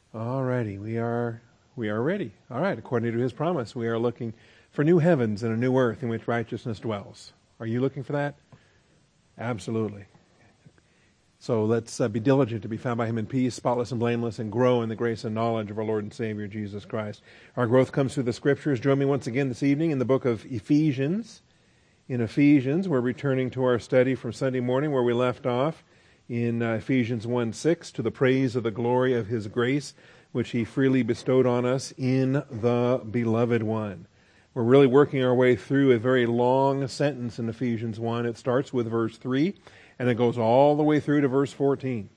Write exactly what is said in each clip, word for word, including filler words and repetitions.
All righty, we are we are ready. All right, according to his promise, we are looking for new heavens and a new earth in which righteousness dwells. Are you looking for that? Absolutely. So let's uh, be diligent to be found by him in peace, spotless and blameless, and grow in the grace and knowledge of our Lord and Savior, Jesus Christ. Our growth comes through the Scriptures. Join me once again this evening in the book of Ephesians. In Ephesians, we're returning to our study from Sunday morning where we left off in uh, Ephesians one six, to the praise of the glory of his grace, which he freely bestowed on us in the Beloved One. We're really working our way through a very long sentence in Ephesians one. It starts with verse three, and it goes all the way through to verse fourteen.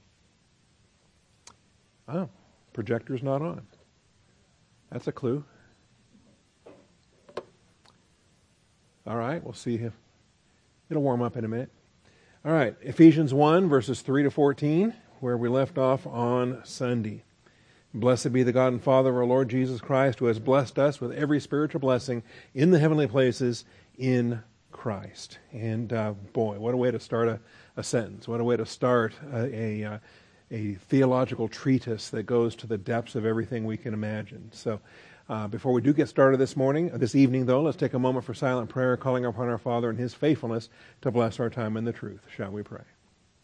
Oh, projector's not on. That's a clue. All right, we'll see if it'll warm up in a minute. All right, Ephesians one, verses three to fourteen, where we left off on Sunday. Blessed be the God and Father of our Lord Jesus Christ, who has blessed us with every spiritual blessing in the heavenly places in Christ. And uh, boy, what a way to start a, a sentence. What a way to start a, a, a theological treatise that goes to the depths of everything we can imagine. So uh, before we do get started this morning, this evening though, let's take a moment for silent prayer, calling upon our Father and his faithfulness to bless our time in the truth. Shall we pray?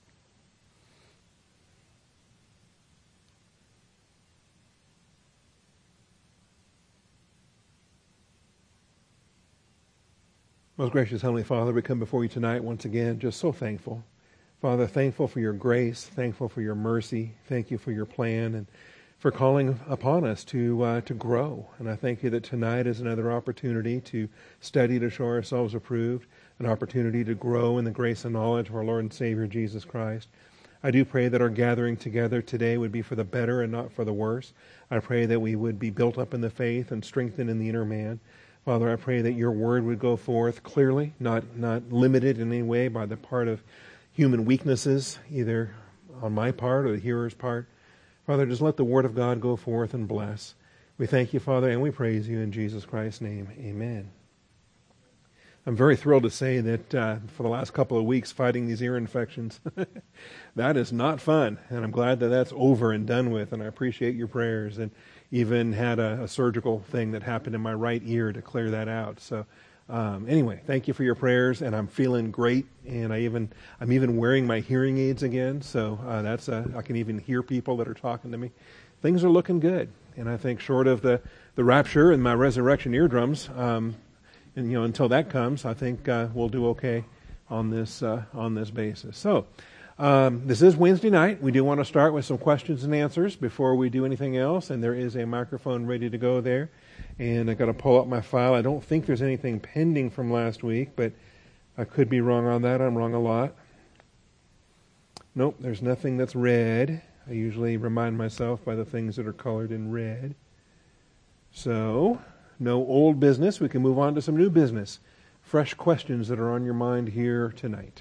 Most gracious Heavenly Father, we come before you tonight once again just so thankful. Father, thankful for your grace, thankful for your mercy, thank you for your plan, and for calling upon us to uh, to grow. And I thank you that tonight is another opportunity to study to show ourselves approved, an opportunity to grow in the grace and knowledge of our Lord and Savior Jesus Christ. I do pray that our gathering together today would be for the better and not for the worse. I pray that we would be built up in the faith and strengthened in the inner man. Father, I pray that your word would go forth clearly, not not limited in any way by the part of human weaknesses, either on my part or the hearer's part. Father, just let the word of God go forth and bless. We thank you, Father, and we praise you in Jesus Christ's name. Amen. I'm very thrilled to say that uh, for the last couple of weeks fighting these ear infections, that is not fun. And I'm glad that that's over and done with, and I appreciate your prayers. And even had a, a surgical thing that happened in my right ear to clear that out. So um, anyway, thank you for your prayers, and I'm feeling great. And I even I'm even wearing my hearing aids again, so uh, that's a, I can even hear people that are talking to me. Things are looking good, and I think short of the, the rapture and my resurrection eardrums, um, and you know until that comes, I think uh, we'll do okay on this uh, on this basis. So. Um, this is Wednesday night. We do want to start with some questions and answers before we do anything else, and there is a microphone ready to go there. And I've got to pull up my file. I don't think there's anything pending from last week, but I could be wrong on that. I'm wrong a lot. Nope, there's nothing that's red. I usually remind myself by the things that are colored in red. So, no old business. We can move on to some new business. Fresh questions that are on your mind here tonight.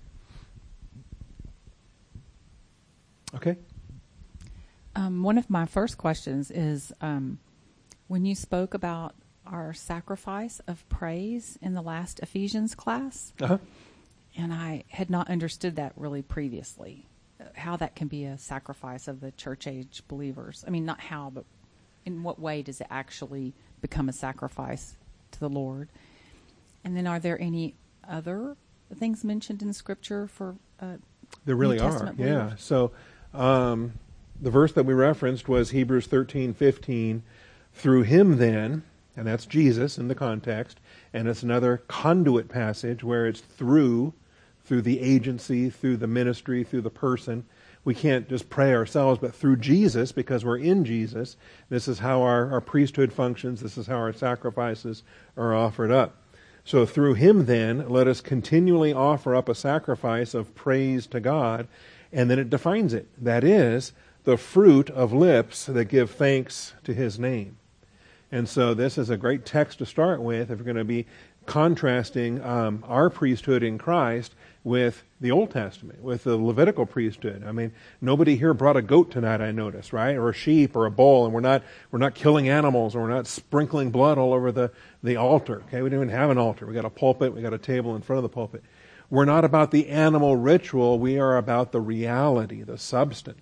Okay. Um, one of my first questions is um, when you spoke about our sacrifice of praise in the last Ephesians class, uh-huh. and I had not understood that really previously, how that can be a sacrifice of the church age believers. I mean, not how, but in what way does it actually become a sacrifice to the Lord? And then are there any other things mentioned in Scripture for uh, There really New Testament are, believers? yeah. So um, the verse that we referenced was Hebrews thirteen fifteen. Through him then, and that's Jesus in the context, and it's another conduit passage where it's through, through the agency, through the ministry, through the person. We can't just pray ourselves, but through Jesus, because we're in Jesus. This is how our, our priesthood functions. This is how our sacrifices are offered up. So through him then, let us continually offer up a sacrifice of praise to God, and then it defines it. That is, the fruit of lips that give thanks to his name. And so this is a great text to start with if you're going to be contrasting um, our priesthood in Christ with the Old Testament, with the Levitical priesthood. I mean, nobody here brought a goat tonight, I noticed, right? Or a sheep or a bull, and we're not we're not killing animals, or we're not sprinkling blood all over the, the altar. Okay, we don't even have an altar. We got a pulpit, we got a table in front of the pulpit. We're not about the animal ritual, we are about the reality, the substance.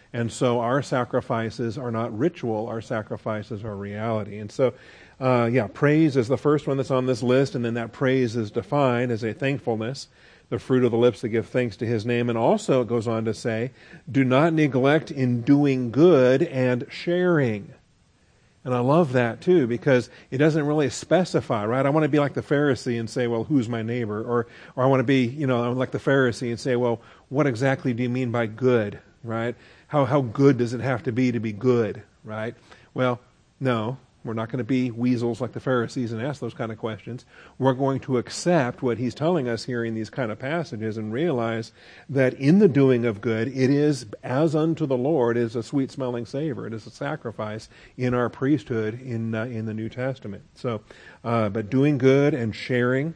And so our sacrifices are not ritual, our sacrifices are reality. And so, uh, yeah, praise is the first one that's on this list, and then that praise is defined as a thankfulness, the fruit of the lips that give thanks to his name. And also it goes on to say, do not neglect in doing good and sharing. And I love that too, because it doesn't really specify, right? I want to be like the Pharisee and say, well, who's my neighbor? Or, or I want to be, you know, like the Pharisee and say, well, what exactly do you mean by good, right? How, how good does it have to be to be good, right? Well, no, we're not going to be weasels like the Pharisees and ask those kind of questions. We're going to accept what he's telling us here in these kind of passages and realize that in the doing of good, it is as unto the Lord is a sweet-smelling savor. It is a sacrifice in our priesthood in uh, in the New Testament. So, uh, but doing good and sharing,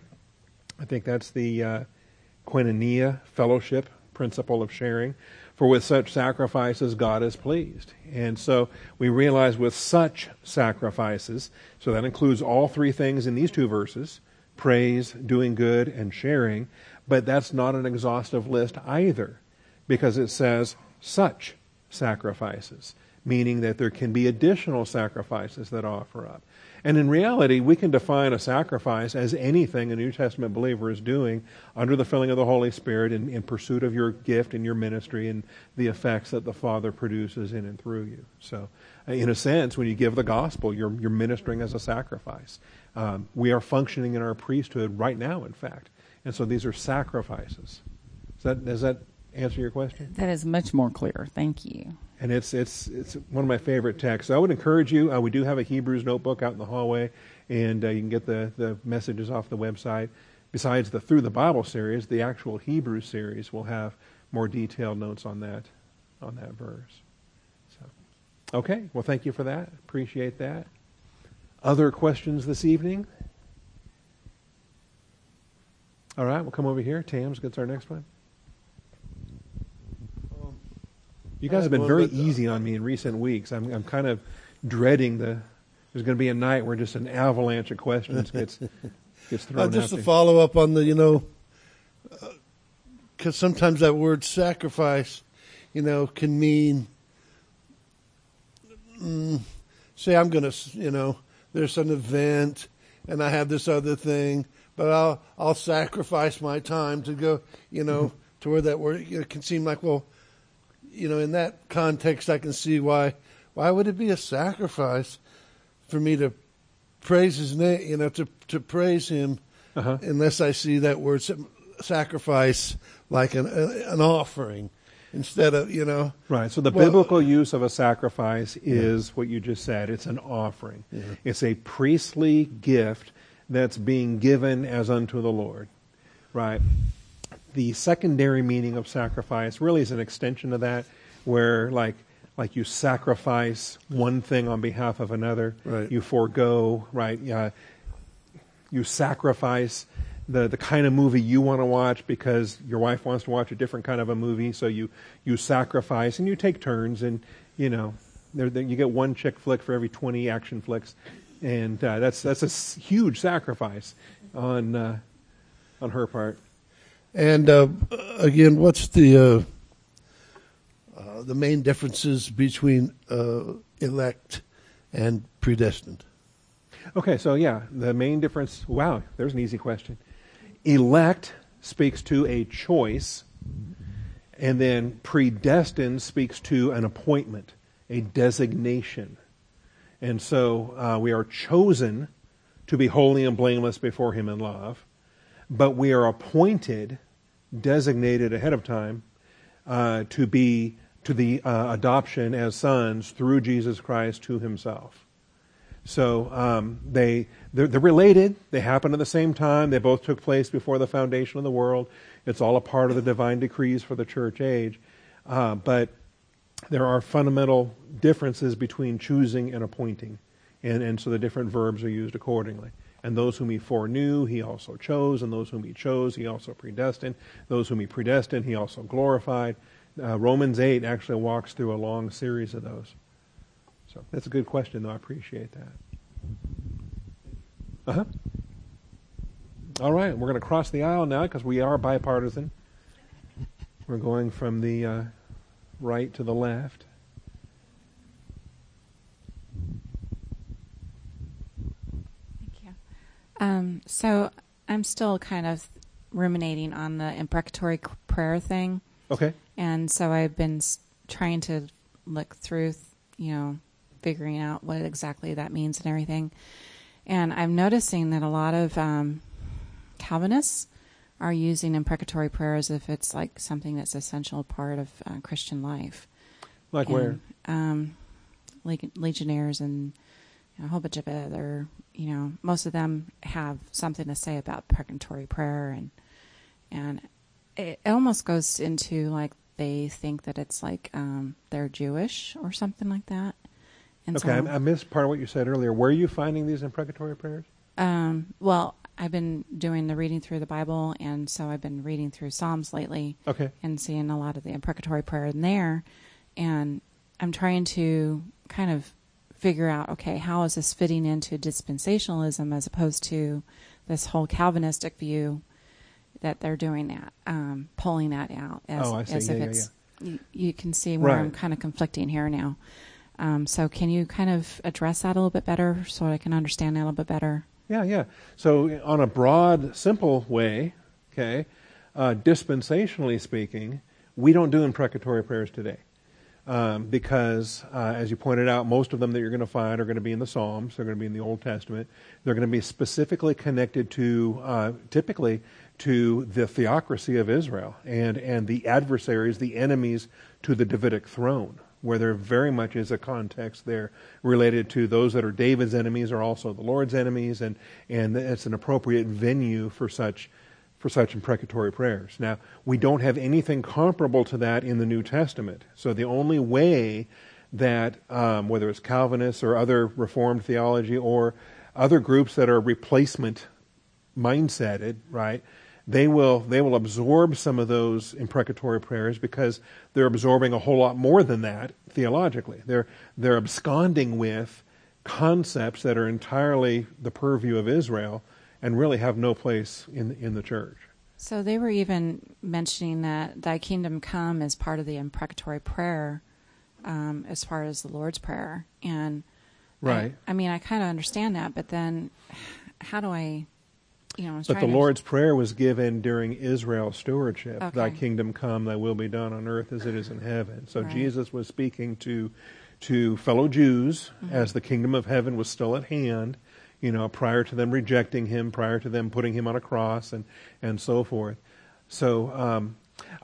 I think that's the uh, koinonia, fellowship principle of sharing. For with such sacrifices God is pleased. And so we realize with such sacrifices, so that includes all three things in these two verses, praise, doing good, and sharing, but that's not an exhaustive list either, because it says such sacrifices, meaning that there can be additional sacrifices that offer up. And in reality, we can define a sacrifice as anything a New Testament believer is doing under the filling of the Holy Spirit in, in pursuit of your gift and your ministry and the effects that the Father produces in and through you. So, in a sense, when you give the gospel, you're, you're ministering as a sacrifice. Um, we are functioning in our priesthood right now, in fact. And so these are sacrifices. Does that, does that answer your question? That is much more clear. Thank you. And it's it's it's one of my favorite texts. So I would encourage you. Uh, we do have a Hebrews notebook out in the hallway, and uh, you can get the, the messages off the website. Besides the Through the Bible series, the actual Hebrews series will have more detailed notes on that on that verse. So, okay. Well, thank you for that. Appreciate that. Other questions this evening? All right. We'll come over here. Tams gets our next one. You guys have been very easy on me in recent weeks. I'm I'm kind of dreading the. There's going to be a night where just an avalanche of questions gets gets thrown. Uh, just out to follow up on the, you know, because uh, sometimes that word sacrifice, you know, can mean. Mm, say I'm going to, you know, there's an event, and I have this other thing, but I'll I'll sacrifice my time to go, you know, mm-hmm. to where that word it can seem like, well. You know, in that context, I can see why. Why would it be a sacrifice for me to praise His name? You know, to to praise Him, uh-huh. unless I see that word sacrifice like an an offering instead of you know. Right. So the well, biblical use of a sacrifice is yeah. what you just said. It's an offering. Yeah. It's a priestly gift that's being given as unto the Lord. Right. The secondary meaning of sacrifice really is an extension of that, where like like you sacrifice one thing on behalf of another, right. you forego, right? Uh, you sacrifice the the kind of movie you want to watch because your wife wants to watch a different kind of a movie, so you you sacrifice and you take turns, and you know there, there, you get one chick flick for every twenty action flicks, and uh, that's that's a huge sacrifice on uh, on her part. And uh, again, what's the uh, uh, the main differences between uh, elect and predestined? Okay, so yeah, the main difference. Wow, there's an easy question. Elect speaks to a choice, and then predestined speaks to an appointment, a designation. And so uh, we are chosen to be holy and blameless before Him in love, but we are appointed, designated ahead of time, uh, to be to the uh, adoption as sons through Jesus Christ to Himself. So um, they they're, they're related. They happen at the same time. They both took place before the foundation of the world. It's all a part of the divine decrees for the church age. Uh, but there are fundamental differences between choosing and appointing, and and so the different verbs are used accordingly. And those whom He foreknew, He also chose. And those whom He chose, He also predestined. Those whom He predestined, He also glorified. Uh, Romans eight actually walks through a long series of those. So that's a good question, though. I appreciate that. Uh-huh. All right, we're going to cross the aisle now because we are bipartisan. We're going from the uh, right to the left. Thank you. Um, so I'm still kind of ruminating on the imprecatory c- prayer thing. Okay. And so I've been s- trying to look through, you know, figuring out what exactly that means and everything. And I'm noticing that a lot of um, Calvinists are using imprecatory prayer as if it's like something that's essential part of uh, Christian life. Like and, where? Um, leg- Legionnaires and you know, a whole bunch of other, you know, most of them have something to say about imprecatory prayer, and and it almost goes into like they think that it's like um, they're Jewish or something like that. And Okay, so, I, I missed part of what you said earlier. Where are you finding these imprecatory prayers? um, well, I've been doing the reading through the Bible, and so I've been reading through Psalms lately. Okay. And seeing a lot of the imprecatory prayer in there, and I'm trying to kind of figure out, okay, how is this fitting into dispensationalism as opposed to this whole Calvinistic view that they're doing that, um, pulling that out as, Oh, I see. as Yeah, if yeah, it's, you, you can see where I'm Right. kind of conflicting here now. Um, so can you kind of address that a little bit better so I can understand that a little bit better? Yeah, yeah. So on a broad, simple way, okay, uh, dispensationally speaking, we don't do imprecatory prayers today. Um, because, uh, as you pointed out, most of them that you're going to find are going to be in the Psalms. They're going to be in the Old Testament. They're going to be specifically connected to, uh, typically, to the theocracy of Israel and, and the adversaries, the enemies to the Davidic throne, where there very much is a context there related to those that are David's enemies are also the Lord's enemies, and, and it's an appropriate venue for such for such imprecatory prayers. Now, we don't have anything comparable to that in the New Testament. So the only way that, um, whether it's Calvinists or other Reformed theology or other groups that are replacement mindseted, right, they will they will absorb some of those imprecatory prayers because they're absorbing a whole lot more than that theologically. They're they're absconding with concepts that are entirely the purview of Israel and really have no place in in the church. So they were even mentioning that thy kingdom come as part of the imprecatory prayer, um, as far as the Lord's Prayer. And Right. I, I mean, I kind of understand that, but then how do I, you know, I was But the trying to- Lord's Prayer was given during Israel's stewardship. Okay. Thy kingdom come, thy will be done on earth as it is in heaven. So Right. Jesus was speaking to to fellow Jews Mm-hmm. as the kingdom of heaven was still at hand, you know, prior to them rejecting him, prior to them putting him on a cross and, and so forth. So um,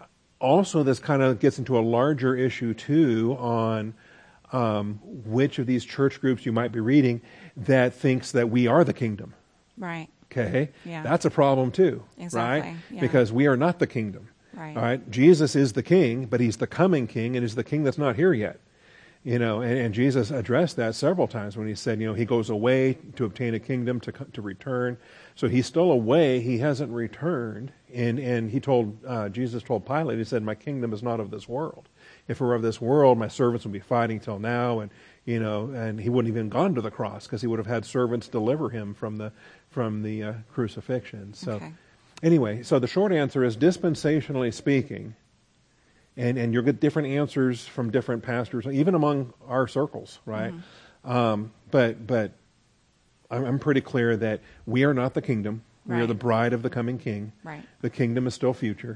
also this kind of gets into a larger issue too on um, which of these church groups you might be reading that thinks that we are the kingdom. Right. Okay, Yeah. that's a problem too, Exactly, right? yeah. Because we are not the kingdom. Right. All right, Jesus is the king, but he's the coming king, and is the king that's not here yet. You know, and, and Jesus addressed that several times when he said, you know, he goes away to obtain a kingdom to co- to return. So he's still away; he hasn't returned. And and he told uh, Jesus told Pilate, he said, "My kingdom is not of this world. If it were of this world, my servants would be fighting till now." And you know, and he wouldn't even gone to the cross because he would have had servants deliver him from the from the uh, crucifixion. So Okay. anyway, so the short answer is, dispensationally speaking, and and you'll get different answers from different pastors, even among our circles, right? Mm-hmm. Um, but but I'm, I'm pretty clear that we are not the kingdom. We are Right. the bride of the coming King. Right. The kingdom is still future,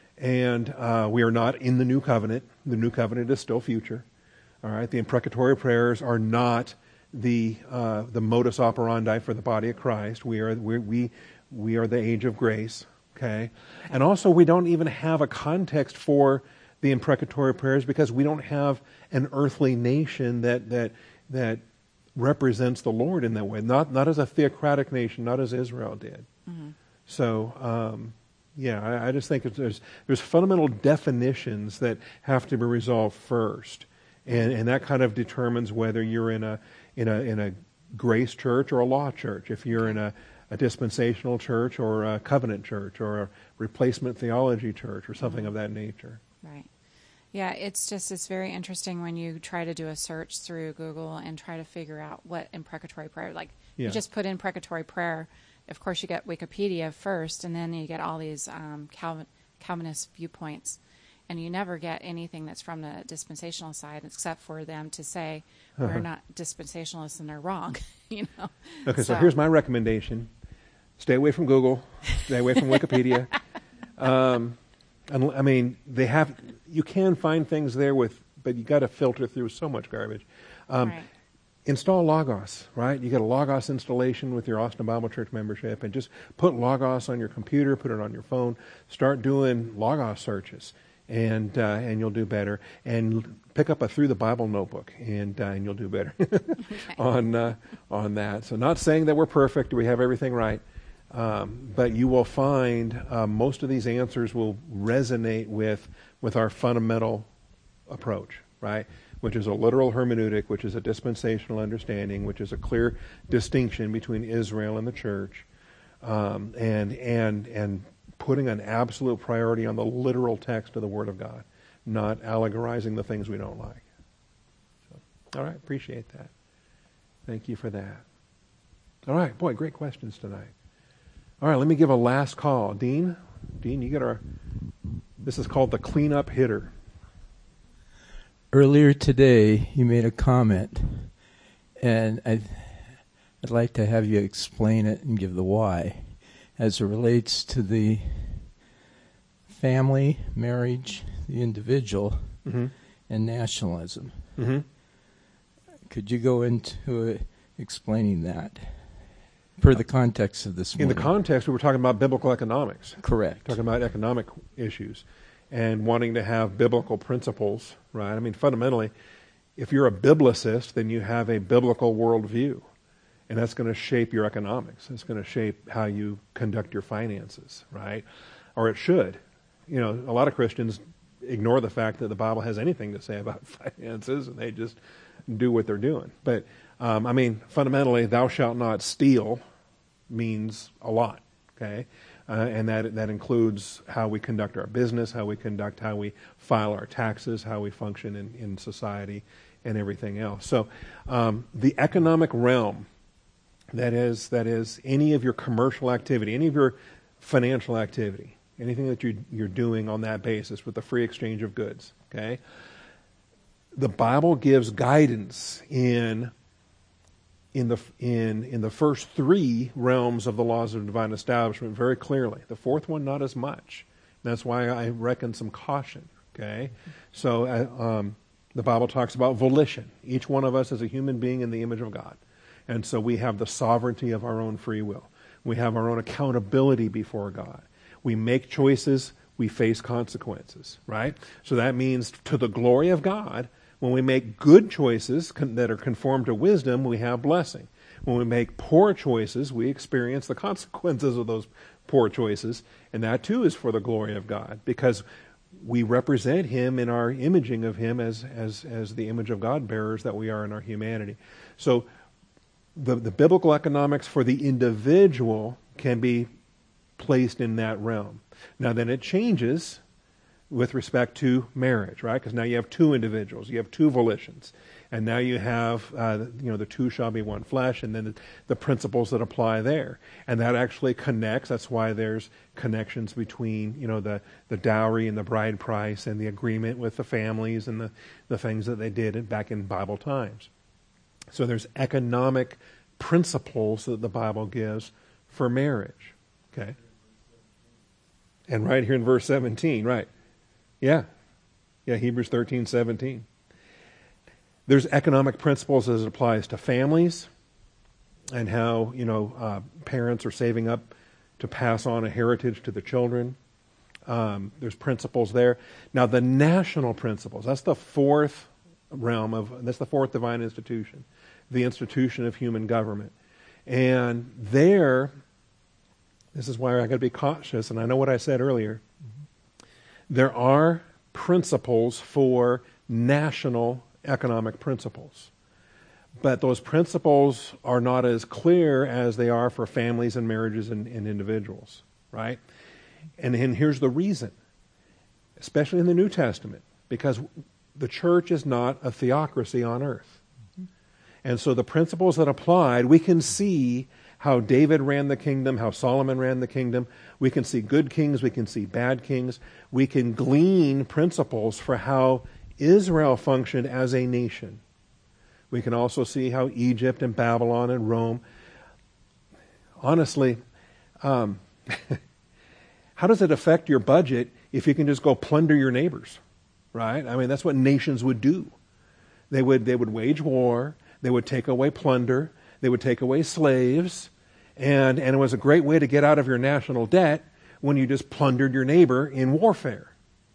and uh, we are not in the new covenant. The new covenant is still future. All right. The imprecatory prayers are not the uh, the modus operandi for the body of Christ. We are we we we are the age of grace. Okay, and also we don't even have a context for the imprecatory prayers because we don't have an earthly nation that that that represents the Lord in that way. Not not as a theocratic nation, not as Israel did. Mm-hmm. So um, yeah, I, I just think it's, there's there's fundamental definitions that have to be resolved first, and and that kind of determines whether you're in a in a in a grace church or a law church. If you're in a a dispensational church or a covenant church or a replacement theology church or something of that nature. Right. Yeah, it's just, it's very interesting when you try to do a search through Google and try to figure out what imprecatory prayer, like Yeah. you just put in imprecatory prayer. Of course, you get Wikipedia first, and then you get all these um, Calvin, Calvinist viewpoints. and you never get anything that's from the dispensational side except for them to say Uh-huh. we're not dispensationalists and they're wrong. you know. Okay, so, here's my recommendation: stay away from Google, stay away from Wikipedia. Um, and, I mean, they have you can find things there with, but you got to filter through so much garbage. Um, Right. Install Logos, right? You get a Logos installation with your Austin Bible Church membership, and just put Logos on your computer, put it on your phone, start doing Logos searches, and uh, and you'll do better. And pick up a Through the Bible notebook, and uh, and you'll do better on uh, on that. So, not saying that we're perfect, we have everything right, um, but you will find uh, most of these answers will resonate with with our fundamental approach, right? Which is a literal hermeneutic, which is a dispensational understanding, which is a clear distinction between Israel and the church, um, and and and putting an absolute priority on the literal text of the Word of God, not allegorizing the things we don't like. So, all right, appreciate that. Thank you for that. All right, boy, great questions tonight. All right, let me give a last call. Dean, Dean, you get our, this is called the cleanup hitter. Earlier today, you made a comment, and I'd, I'd like to have you explain it and give the why, as it relates to the family, marriage, the individual, Mm-hmm. and nationalism. Mm-hmm. Could you go into uh, explaining that per the context of this In the morning? context, we were talking about biblical economics, Correct. talking about economic issues, and wanting to have biblical principles, right? I mean, fundamentally, if you're a biblicist, then you have a biblical worldview, and that's going to shape your economics. It's going to shape how you conduct your finances, right? Or it should. You know, a lot of Christians ignore the fact that the Bible has anything to say about finances, and they just do what they're doing. But, um, I mean, fundamentally, thou shalt not steal means a lot, okay? Uh, and that that includes how we conduct our business, how we conduct, how we file our taxes, how we function in, in society, and everything else. So um, the economic realm, that is, that is any of your commercial activity, any of your financial activity, anything that you, you're doing on that basis with the free exchange of goods, okay? The Bible gives guidance in in the in in the first three realms of the laws of divine establishment very clearly. The fourth one, not as much. That's why I reckon some caution. Okay, so uh, um, the Bible talks about volition. Each one of us is a human being in the image of God, and so we have the sovereignty of our own free will. We have our own accountability before God. We make choices. We face consequences. Right. So that means to the glory of God. When we make good choices con- that are conformed to wisdom, we have blessing. When we make poor choices, we experience the consequences of those poor choices, and that too is for the glory of God, because we represent Him in our imaging of Him as as as the image of God bearers that we are in our humanity. So the, the biblical economics for the individual can be placed in that realm. Now then it changes with respect to marriage, right? Because now you have two individuals, you have two volitions, and now you have, uh, you know, the two shall be one flesh, and then the, the principles that apply there, and that actually connects. That's why there's connections between, you know, the the dowry and the bride price, and the agreement with the families and the the things that they did back in Bible times. So there's economic principles that the Bible gives for marriage, okay? And right here in verse seventeen, right? Yeah. Yeah, Hebrews thirteen, seventeen. There's economic principles as it applies to families and how, you know, uh, parents are saving up to pass on a heritage to the children. Um, there's principles there. Now, the national principles, that's the fourth realm of, that's the fourth divine institution, the institution of human government. And there, this is why I got to be cautious, and I know what I said earlier. There are principles for national economic principles. But those principles are not as clear as they are for families and marriages and, and individuals, right? And, and here's the reason, especially in the New Testament, because the church is not a theocracy on earth. And so the principles that applied, we can see how David ran the kingdom, how Solomon ran the kingdom. We can see good kings, we can see bad kings. We can glean principles for how Israel functioned as a nation. We can also see how Egypt and Babylon and Rome. Honestly, um, how does it affect your budget if you can just go plunder your neighbors, right? I mean, that's what nations would do. They would they would wage war. They would take away plunder. They would take away slaves. And, and it was a great way to get out of your national debt when you just plundered your neighbor in warfare.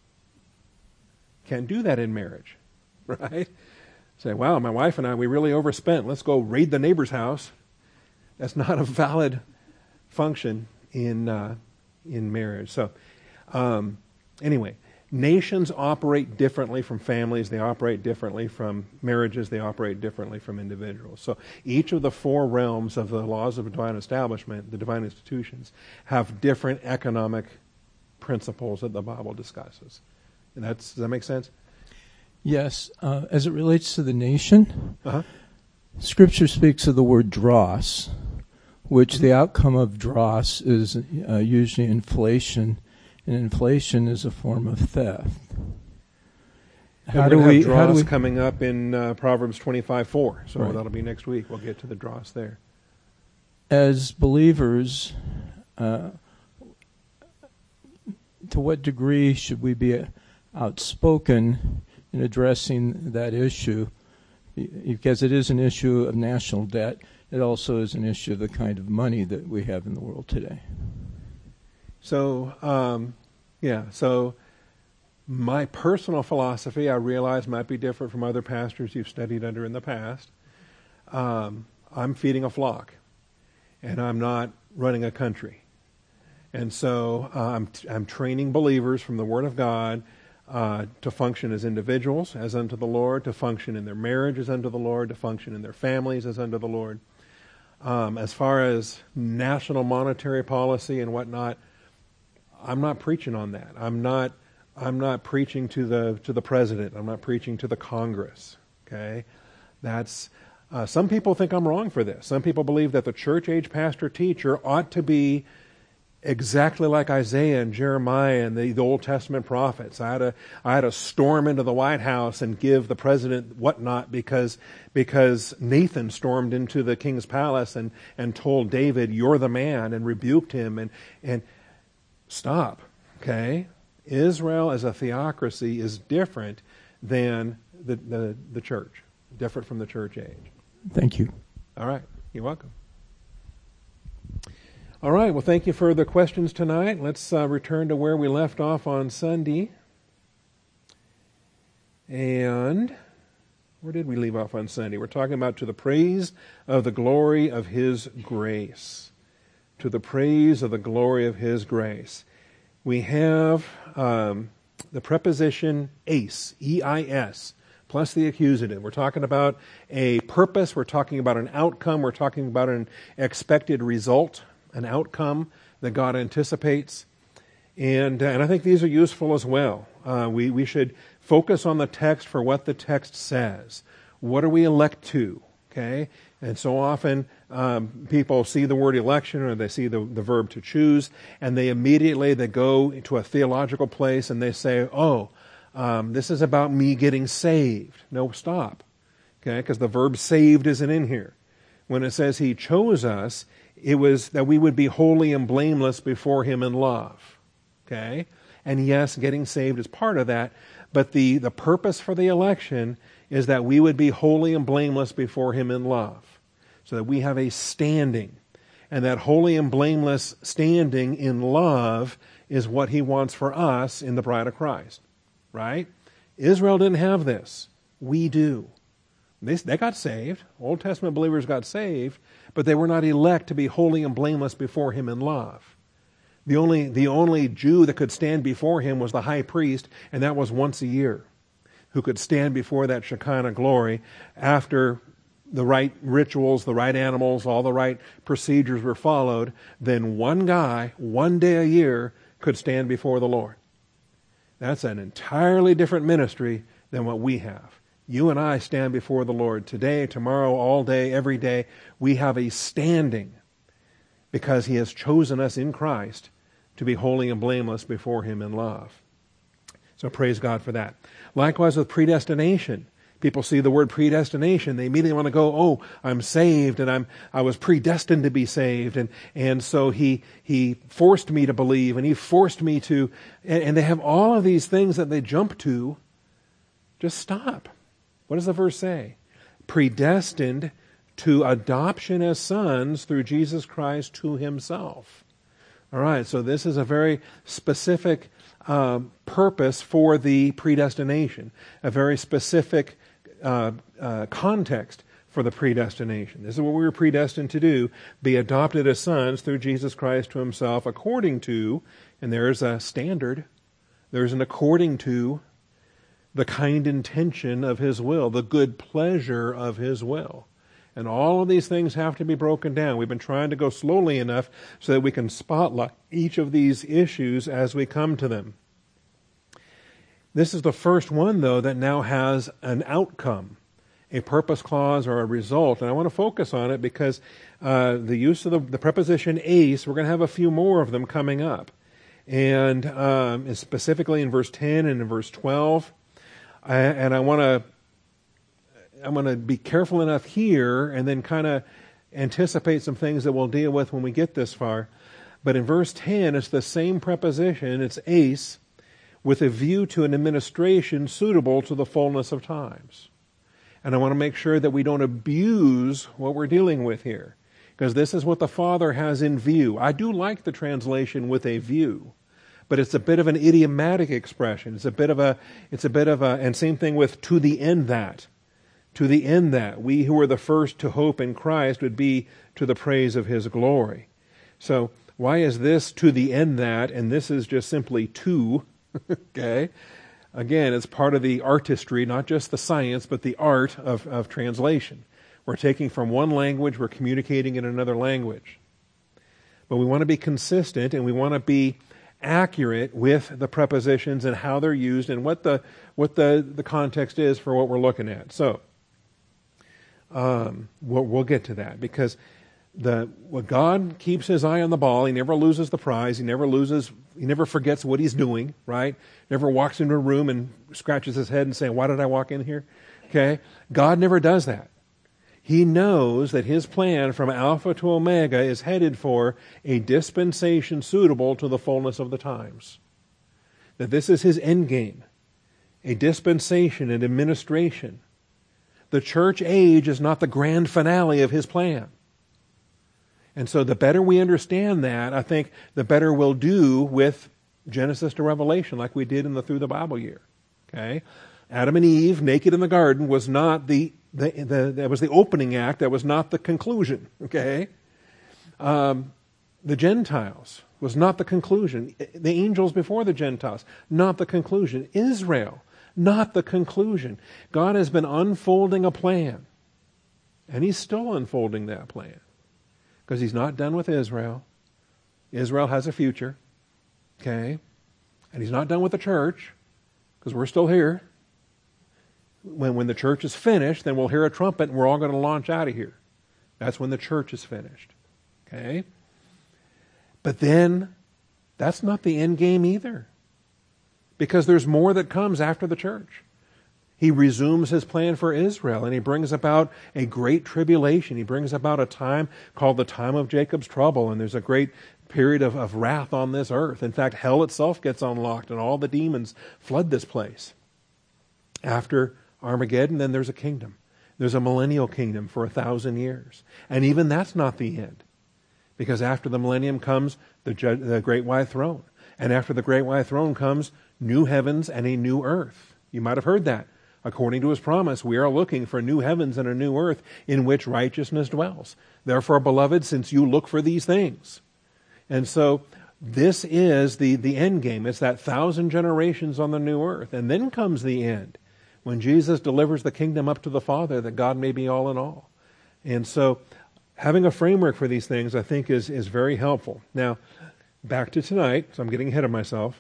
Can't do that in marriage, right? Say, wow, my wife and I, we really overspent. Let's go raid the neighbor's house. That's not a valid function in uh, in marriage. So, um, anyway, nations operate differently from families. They operate differently from marriages. They operate differently from individuals. So each of the four realms of the laws of divine establishment, the divine institutions, have different economic principles that the Bible discusses. And that's, does that make sense? Yes. Uh, as it relates to the nation, Uh-huh. Scripture speaks of the word dross, which the outcome of dross is uh, usually inflation, and inflation is a form of theft. How How do do we we? have How dross do we? coming up in uh, Proverbs twenty-five four. So Right. that'll be next week. We'll get to the dross there. As believers, uh, to what degree should we be outspoken in addressing that issue? Because it is an issue of national debt. It also is an issue of the kind of money that we have in the world today. So, um, yeah, so my personal philosophy, I realize, might be different from other pastors you've studied under in the past. Um, I'm feeding a flock, and I'm not running a country. And so uh, I'm, I'm training believers from the Word of God uh, to function as individuals, as unto the Lord, to function in their marriage as unto the Lord, to function in their families as unto the Lord. Um, as far as national monetary policy and whatnot, I'm not preaching on that. I'm not. I'm not preaching to the to the president. I'm not preaching to the Congress. Okay, that's. Uh, some people think I'm wrong for this. Some people believe that the church age pastor teacher ought to be exactly like Isaiah and Jeremiah and the, the Old Testament prophets. I had to I had to storm into the White House and give the president whatnot because because Nathan stormed into the king's palace and and told David, "You're the man," and rebuked him and and. Stop, okay? Israel as a theocracy is different than the, the, the church, different from the church age. Thank you. All right, you're welcome. All right, well, thank you for the questions tonight. Let's uh, return to where we left off on Sunday. And where did we leave off on Sunday? We're talking about to the praise of the glory of His grace. To the praise of the glory of His grace. We have um, the preposition eis, E I S, plus the accusative. We're talking about a purpose. We're talking about an outcome. We're talking about an expected result, an outcome that God anticipates. And, uh, and I think these are useful as well. Uh, we, we should focus on the text for what the text says. What are we elect to? Okay? And so often um, people see the word election or they see the, the verb to choose, and they immediately they go to a theological place and they say, oh, um, this is about me getting saved. No, stop. Okay, because the verb saved isn't in here. When it says He chose us, it was that we would be holy and blameless before Him in love. Okay? And yes, getting saved is part of that, but the, the purpose for the election is that we would be holy and blameless before Him in love, so that we have a standing. And that holy and blameless standing in love is what He wants for us in the bride of Christ, right? Israel didn't have this. We do. They, they got saved. Old Testament believers got saved, but they were not elect to be holy and blameless before Him in love. The only, the only Jew that could stand before Him was the high priest, and that was once a year, who could stand before that Shekinah glory after the right rituals, the right animals, all the right procedures were followed. Then one guy, one day a year, could stand before the Lord. That's an entirely different ministry than what we have. You and I stand before the Lord today, tomorrow, all day, every day. We have a standing. because he has chosen us in Christ to be holy and blameless before him in love. So praise God for that. Likewise with predestination. People see the word predestination, they immediately want to go, oh, I'm saved and I'm I was predestined to be saved, and and so he he forced me to believe and he forced me to, and, and they have all of these things that they jump to. Just stop. What does the verse say? Predestined to adoption as sons through Jesus Christ to himself. All right, so this is a very specific um, purpose for the predestination, a very specific uh, uh, context for the predestination. This is what we were predestined to do, be adopted as sons through Jesus Christ to himself according to, and there's a standard, there's an according to the kind intention of his will, the good pleasure of his will. And all of these things have to be broken down. We've been trying to go slowly enough so that we can spotlight each of these issues as we come to them. This is the first one, though, that now has an outcome, a purpose clause or a result. And I want to focus on it because uh, the use of the, the preposition eis, we're going to have a few more of them coming up. And um, specifically in verse ten and in verse twelve. I, and I want to I'm going to be careful enough here and then kind of anticipate some things that we'll deal with when we get this far. But in verse ten, it's the same preposition, it's eis, with a view to an administration suitable to the fullness of times. And I want to make sure that we don't abuse what we're dealing with here, because this is what the Father has in view. I do like the translation with a view, but it's a bit of an idiomatic expression. It's a bit of a, it's a bit of a, and same thing with to the end that. To the end that we who are the first to hope in Christ would be to the praise of his glory. So why is this to the end that, and this is just simply to, okay? Again, it's part of the artistry, not just the science, but the art of, of translation. We're taking from one language, we're communicating in another language. But we want to be consistent and we want to be accurate with the prepositions and how they're used and what the what the, the context is for what we're looking at. So, Um, we'll, we'll get to that because the well, God keeps his eye on the ball. He never loses the prize. He never loses. He never forgets what he's doing. Right? Never walks into a room and scratches his head and saying, "Why did I walk in here?" Okay? God never does that. He knows that his plan from Alpha to Omega is headed for a dispensation suitable to the fullness of the times. That this is his end game, a dispensation, an administration. The church age is not the grand finale of his plan. And so the better we understand that, I think the better we'll do with Genesis to Revelation, like we did in the Through the Bible year. Okay? Adam and Eve, naked in the garden, was not the, the, the that was the opening act, that was not the conclusion. Okay? Um, the Gentiles was not the conclusion. The angels before the Gentiles, not the conclusion. Israel, not the conclusion. God has been unfolding a plan. And he's still unfolding that plan. Because he's not done with Israel. Israel has a future. Okay? And he's not done with the church. Because we're still here. When, when the church is finished, then we'll hear a trumpet and we're all going to launch out of here. That's when the church is finished. Okay? But then, that's not the end game either. Because there's more that comes after the church. He resumes his plan for Israel, and he brings about a great tribulation. He brings about a time called the time of Jacob's trouble, and there's a great period of, of wrath on this earth. In fact, hell itself gets unlocked, and all the demons flood this place. After Armageddon, then there's a kingdom. There's a millennial kingdom for a thousand years. And even that's not the end. Because after the millennium comes the, ju- the great white throne. And after the great white throne comes new heavens and a new earth. You might have heard that. According to his promise, we are looking for new heavens and a new earth in which righteousness dwells. Therefore, beloved, since you look for these things. And so this is the, the end game. It's that thousand generations on the new earth. And then comes the end, when Jesus delivers the kingdom up to the Father, that God may be all in all. And so having a framework for these things, I think, is, is very helpful. Now, back to tonight, so I'm getting ahead of myself.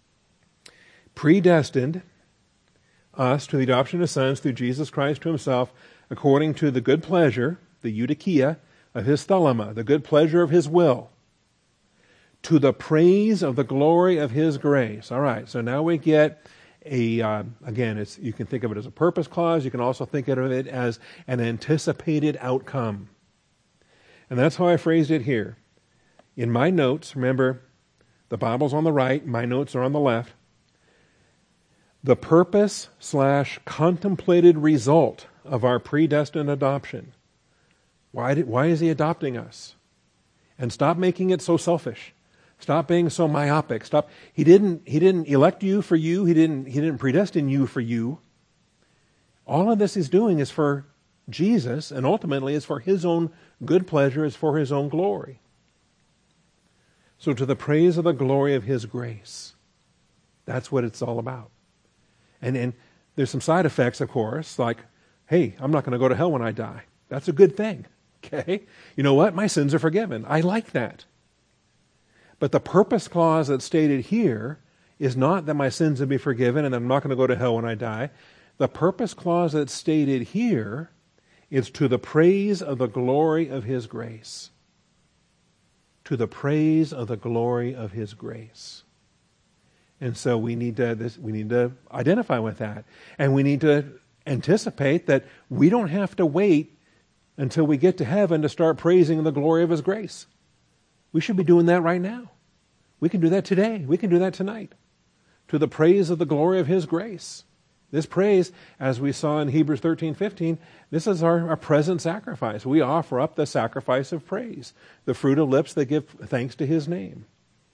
Predestined us to the adoption of sons through Jesus Christ to himself, according to the good pleasure, the eudokia, of his thelema, the good pleasure of his will, to the praise of the glory of his grace. All right, so now we get a, uh, again, it's, you can think of it as a purpose clause. You can also think of it as an anticipated outcome. And that's how I phrased it here. In my notes, remember, the Bible's on the right, my notes are on the left. The purpose slash contemplated result of our predestined adoption. Why did, why is he adopting us? And stop making it so selfish. Stop being so myopic. Stop. He didn't, he didn't elect you for you. He didn't, he didn't predestine you for you. All of this he's doing is for Jesus, and ultimately is for his own good pleasure, is for his own glory. So to the praise of the glory of his grace. That's what it's all about. And and there's some side effects, of course, like, hey, I'm not going to go to hell when I die. That's a good thing. Okay? You know what? My sins are forgiven. I like that. But the purpose clause that's stated here is not that my sins will be forgiven and I'm not going to go to hell when I die. The purpose clause that's stated here is to the praise of the glory of his grace. To the praise of the glory of his grace. And so we need to this, we need to identify with that. And we need to anticipate that we don't have to wait until we get to heaven to start praising the glory of his grace. We should be doing that right now. We can do that today. We can do that tonight. To the praise of the glory of his grace. This praise, as we saw in Hebrews thirteen fifteen, this is our, our present sacrifice. We offer up the sacrifice of praise, the fruit of lips that give thanks to his name.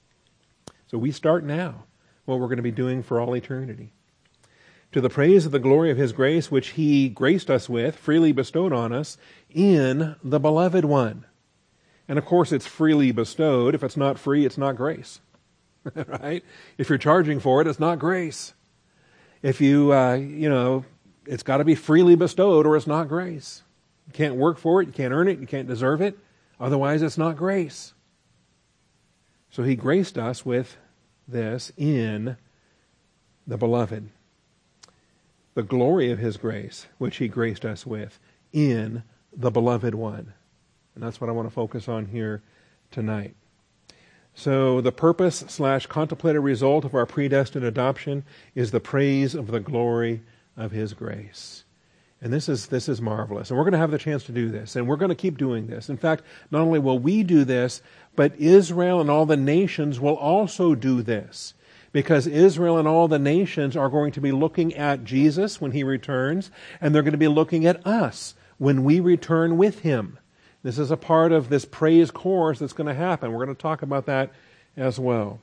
So we start now what we're going to be doing for all eternity. To the praise of the glory of his grace, which he graced us with, freely bestowed on us, in the beloved one. And of course it's freely bestowed. If it's not free, it's not grace. Right? If you're charging for it, it's not grace. If you, uh, you know, it's got to be freely bestowed or it's not grace. You can't work for it, you can't earn it, you can't deserve it. Otherwise it's not grace. So he graced us with this in the beloved. The glory of his grace, which he graced us with in the beloved one. And that's what I want to focus on here tonight. So the purpose slash contemplated result of our predestined adoption is the praise of the glory of his grace. And this is this is marvelous. And we're going to have the chance to do this. And we're going to keep doing this. In fact, not only will we do this, but Israel and all the nations will also do this. Because Israel and all the nations are going to be looking at Jesus when he returns, and they're going to be looking at us when we return with him. This is a part of this praise chorus that's going to happen. We're going to talk about that as well.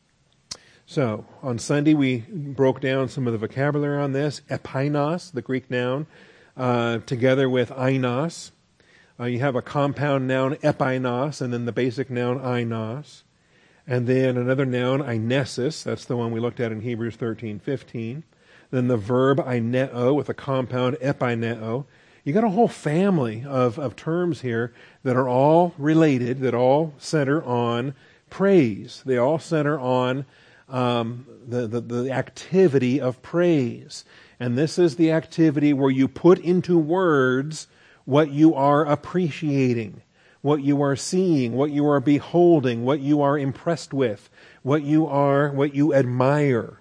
So, on Sunday we broke down some of the vocabulary on this. Epainos, the Greek noun, uh, together with ainos. Uh, you have a compound noun, epainos, and then the basic noun, ainos. And then another noun, ainesis, that's the one we looked at in Hebrews thirteen fifteen. Then the verb aineo with a compound epaineo. You got a whole family of, of terms here that are all related, that all center on praise. They all center on um, the, the, the activity of praise. And this is the activity where you put into words what you are appreciating, what you are seeing, what you are beholding, what you are impressed with, what you are, what you admire.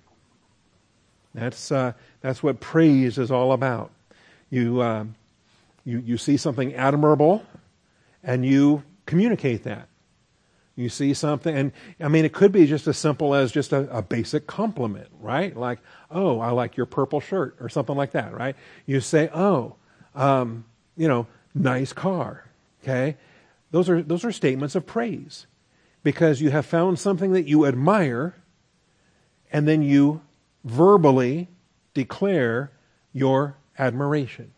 That's uh, that's what praise is all about. You uh, you you see something admirable, and you communicate that. You see something, and I mean, it could be just as simple as just a, a basic compliment, right? Like, oh, I like your purple shirt, or something like that, right? You say, oh, um, you know, nice car, okay? Those are those are statements of praise, because you have found something that you admire, and then you verbally declare your admiration.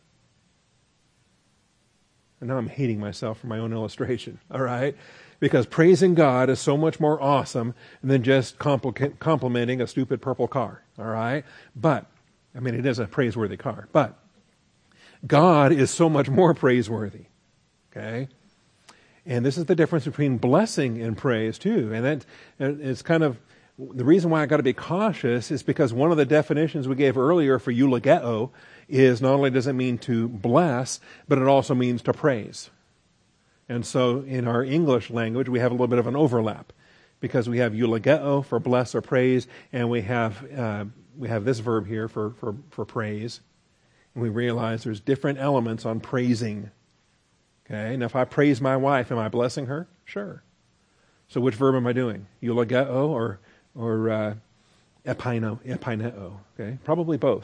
And now I'm hating myself for my own illustration, all right? Because praising God is so much more awesome than just compl- complimenting a stupid purple car, all right? But, I mean, it is a praiseworthy car, but God is so much more praiseworthy, okay? And this is the difference between blessing and praise, too. And that it's kind of, the reason why I got to be cautious is because one of the definitions we gave earlier for eulogeo is not only does it mean to bless, but it also means to praise. And so in our English language, we have a little bit of an overlap because we have eulogeo for bless or praise, and we have uh, we have this verb here for, for, for praise. And we realize there's different elements on praising. Okay, now if I praise my wife, am I blessing her? Sure. So which verb am I doing? Eulogeo or or uh, epino, epineo? Okay, probably both.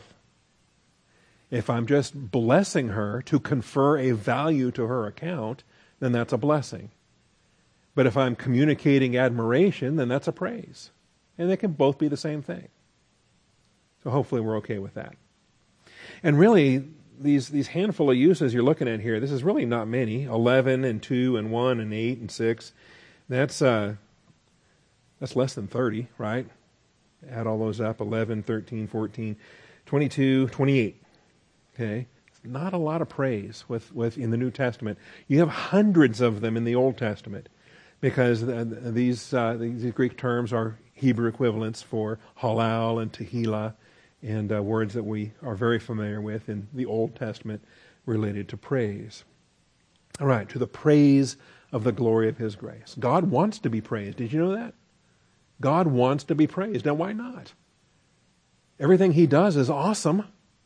If I'm just blessing her to confer a value to her account, then that's a blessing. But if I'm communicating admiration, then that's a praise. And they can both be the same thing. So hopefully we're okay with that. And really, these these handful of uses you're looking at here, this is really not many. eleven and two and one and eight and six. That's uh, that's less than thirty, right? Add all those up, eleven, thirteen, fourteen, twenty-two, twenty-eight. Okay? Not a lot of praise with, with in the New Testament. You have hundreds of them in the Old Testament because the, these, uh, these Greek terms are Hebrew equivalents for halal and tehillah, and uh, words that we are very familiar with in the Old Testament related to praise. All right, to the praise of the glory of His grace. God wants to be praised. Did you know that? God wants to be praised. Now, why not? Everything He does is awesome.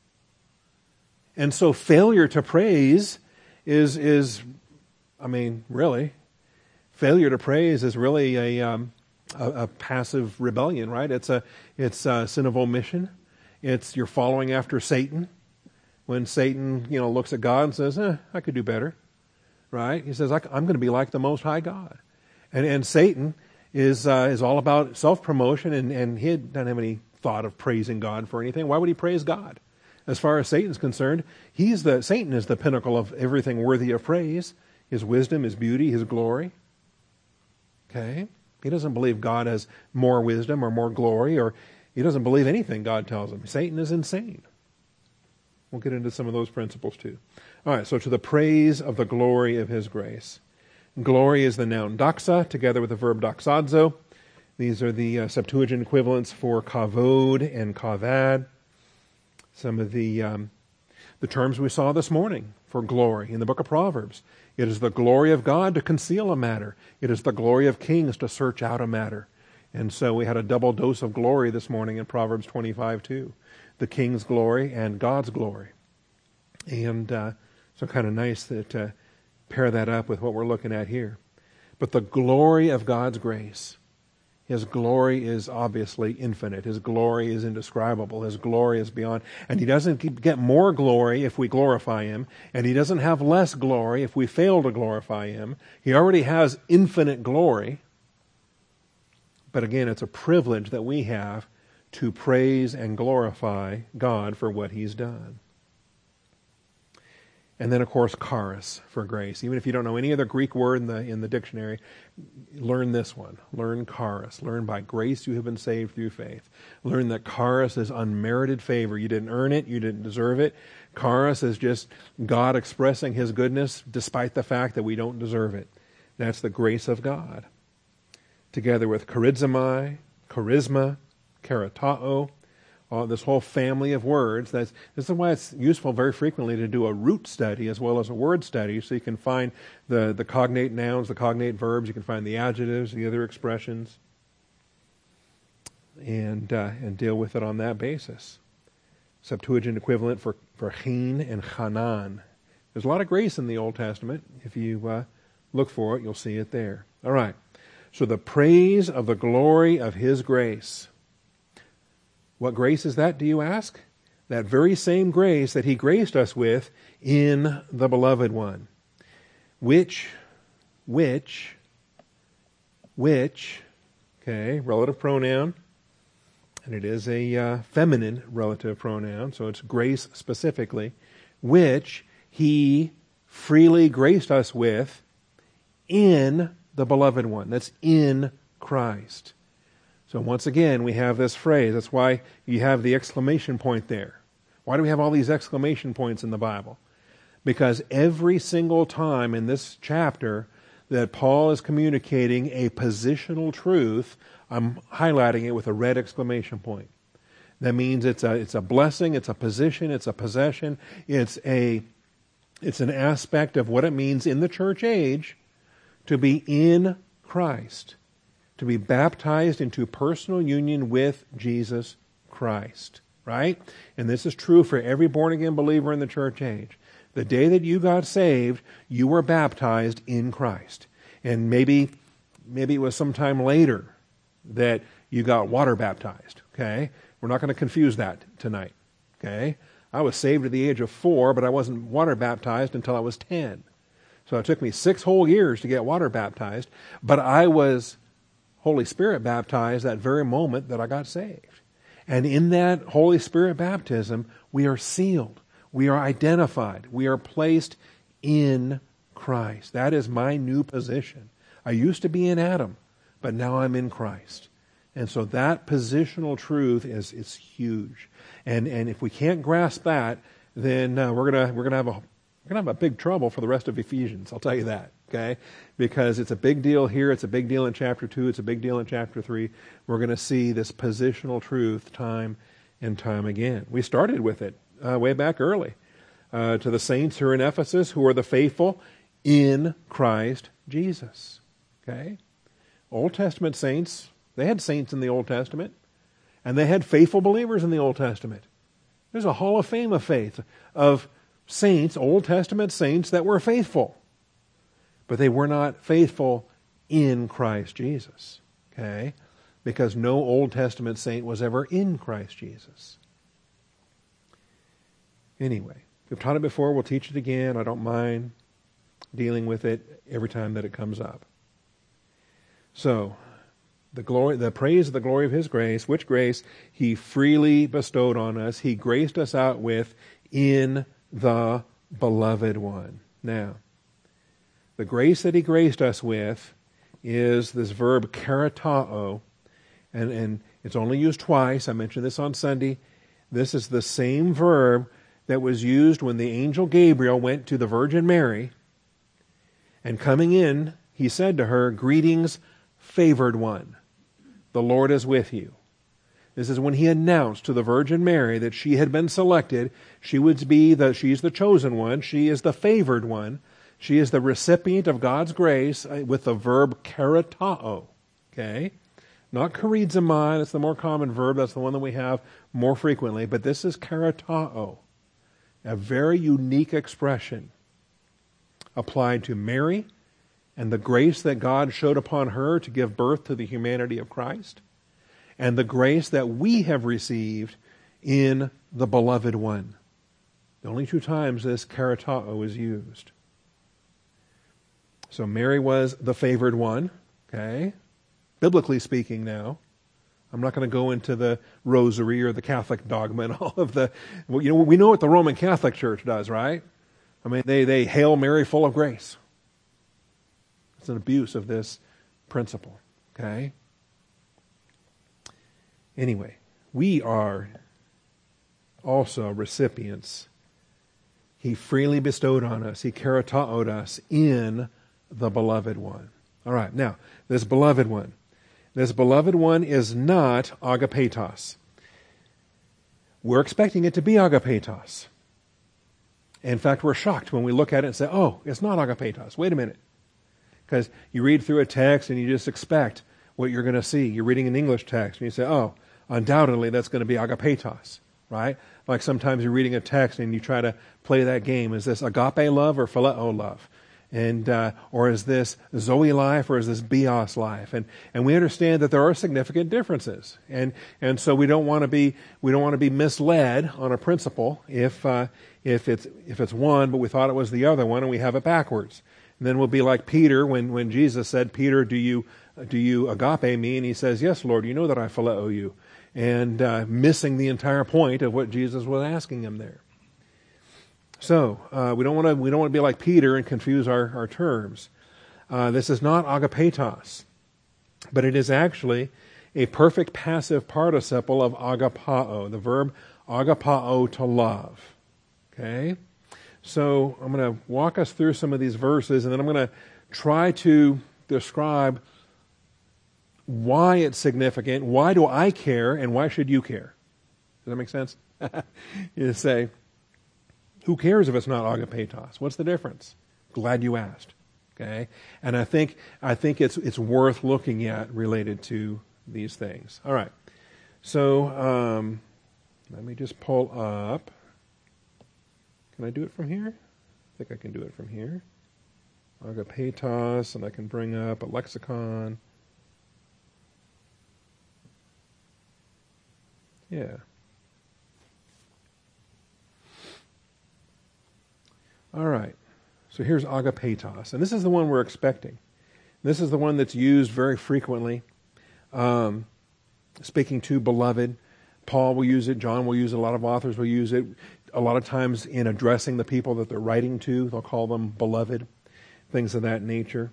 And so failure to praise is, is I mean, really, failure to praise is really a, um, a, a passive rebellion, right? It's a, it's a sin of omission. It's you're following after Satan. When Satan, you know, looks at God and says, eh, I could do better, right? He says, I'm going to be like the Most High God. And and Satan is uh, is all about self-promotion, and, and he doesn't have any thought of praising God for anything. Why would he praise God? As far as Satan's concerned, he's the Satan is the pinnacle of everything worthy of praise. His wisdom, his beauty, his glory. Okay? He doesn't believe God has more wisdom or more glory, or he doesn't believe anything God tells him. Satan is insane. We'll get into some of those principles too. All right, so to the praise of the glory of His grace. Glory is the noun doxa, together with the verb doxazo. These are the uh, Septuagint equivalents for kavod and kavad. Some of the um, the terms we saw this morning for glory in the book of Proverbs. It is the glory of God to conceal a matter. It is the glory of kings to search out a matter. And so we had a double dose of glory this morning in Proverbs twenty-five too. The king's glory and God's glory. And uh, so kind of nice to uh, pair that up with what we're looking at here. But the glory of God's grace, His glory is obviously infinite. His glory is indescribable. His glory is beyond. And He doesn't get more glory if we glorify Him. And He doesn't have less glory if we fail to glorify Him. He already has infinite glory. But again, it's a privilege that we have to praise and glorify God for what He's done. And then, of course, charis for grace. Even if you don't know any other Greek word in the in the dictionary, learn this one. Learn charis. Learn by grace you have been saved through faith. Learn that charis is unmerited favor. You didn't earn it. You didn't deserve it. Charis is just God expressing His goodness despite the fact that we don't deserve it. That's the grace of God. Together with charizomai, charisma, charitao, uh, this whole family of words. That's, this is why it's useful very frequently to do a root study as well as a word study, so you can find the, the cognate nouns, the cognate verbs, you can find the adjectives, the other expressions, and uh, and deal with it on that basis. Septuagint equivalent for, for chin and chanan. There's a lot of grace in the Old Testament. If you uh, look for it, you'll see it there. All right. So the praise of the glory of His grace. What grace is that, do you ask? That very same grace that He graced us with in the Beloved One. Which, which, which, okay, relative pronoun. And it is a uh, feminine relative pronoun, so it's grace specifically. Which He freely graced us with in the Beloved One. That's in Christ. So once again, we have this phrase. That's why you have the exclamation point there. Why do we have all these exclamation points in the Bible? Because every single time in this chapter that Paul is communicating a positional truth, I'm highlighting it with a red exclamation point. That means it's a it's a blessing, it's a position, it's a possession, it's a it's an aspect of what it means in the church age to be in Christ, to be baptized into personal union with Jesus Christ, right? And this is true for every born-again believer in the church age. The day that you got saved, you were baptized in Christ. And maybe, maybe it was sometime later that you got water baptized, okay? We're not going to confuse that tonight, okay? I was saved at the age of four, but I wasn't water baptized until I was ten. So it took me six whole years to get water baptized, but I was Holy Spirit baptized that very moment that I got saved. And in that Holy Spirit baptism, we are sealed. We are identified. We are placed in Christ. That is my new position. I used to be in Adam, but now I'm in Christ. And so that positional truth is, is huge. And and if we can't grasp that, then uh, we're gonna we're gonna have a we're gonna have a big trouble for the rest of Ephesians. I'll tell you that, okay? Because it's a big deal here. It's a big deal in chapter two. It's a big deal in chapter three. We're going to see this positional truth time and time again. We started with it uh, way back early uh, to the saints who are in Ephesus, who are the faithful in Christ Jesus. Okay, Old Testament saints. They had saints in the Old Testament. And they had faithful believers in the Old Testament. There's a hall of fame of faith, of saints, Old Testament saints that were faithful. But they were not faithful in Christ Jesus. Okay? Because no Old Testament saint was ever in Christ Jesus. Anyway, we've taught it before. We'll teach it again. I don't mind dealing with it every time that it comes up. So, The glory, the praise of the glory of His grace, which grace He freely bestowed on us, He graced us out with in the Beloved One. Now, the grace that He graced us with is this verb karatao, and, and it's only used twice. I mentioned this on Sunday. This is the same verb that was used when the angel Gabriel went to the Virgin Mary, and coming in, he said to her, "Greetings, favored one. The Lord is with you." This is when he announced to the Virgin Mary that she had been selected. She would be the, she's the chosen one. She is the favored one. She is the recipient of God's grace with the verb karatao. Okay? Not charizomai. It's the more common verb. That's the one that we have more frequently. But this is karatao. A very unique expression applied to Mary and the grace that God showed upon her to give birth to the humanity of Christ, and the grace that we have received in the Beloved One. The only two times this karatao is used. So Mary was the favored one, okay? Biblically speaking now. I'm not going to go into the rosary or the Catholic dogma and all of the... Well, you know, we know what the Roman Catholic Church does, right? I mean, they, they hail Mary full of grace. It's an abuse of this principle, okay? Anyway, we are also recipients. He freely bestowed on us. He karataoed us in the Beloved One. All right, now, this Beloved One. This Beloved One is not agapetos. We're expecting it to be agapetos. In fact, we're shocked when we look at it and say, oh, it's not agapetos. Wait a minute. Because you read through a text and you just expect what you're going to see. You're reading an English text and you say, oh, undoubtedly that's going to be agapetos, right? Like sometimes you're reading a text and you try to play that game. Is this agape love or phileo love? And uh, or is this Zoe life or is this bios life? And and we understand that there are significant differences. And and so we don't want to be we don't want to be misled on a principle if uh, if it's if it's one but we thought it was the other one and we have it backwards. And then we'll be like Peter when, when Jesus said, Peter, do you do you agape me? And he says, yes, Lord, you know that I phileo you. And uh, missing the entire point of what Jesus was asking him there. So uh, we don't want to we don't want to be like Peter and confuse our, our terms. Uh, this is not agapetos, but it is actually a perfect passive participle of agapao, the verb agapao, to love. Okay? So I'm going to walk us through some of these verses, and then I'm going to try to describe why it's significant, why do I care, and why should you care? Does that make sense? You say, who cares if it's not agapetos? What's the difference? Glad you asked. Okay, and I think I think it's it's worth looking at related to these things. All right, so um, let me just pull up. Can I do it from here? I think I can do it from here. Agapetos, and I can bring up a lexicon. Yeah. All right. So here's agapetos, and this is the one we're expecting. This is the one that's used very frequently, um, speaking to beloved. Paul will use it. John will use it. A lot of authors will use it. A lot of times in addressing the people that they're writing to, they'll call them beloved, things of that nature.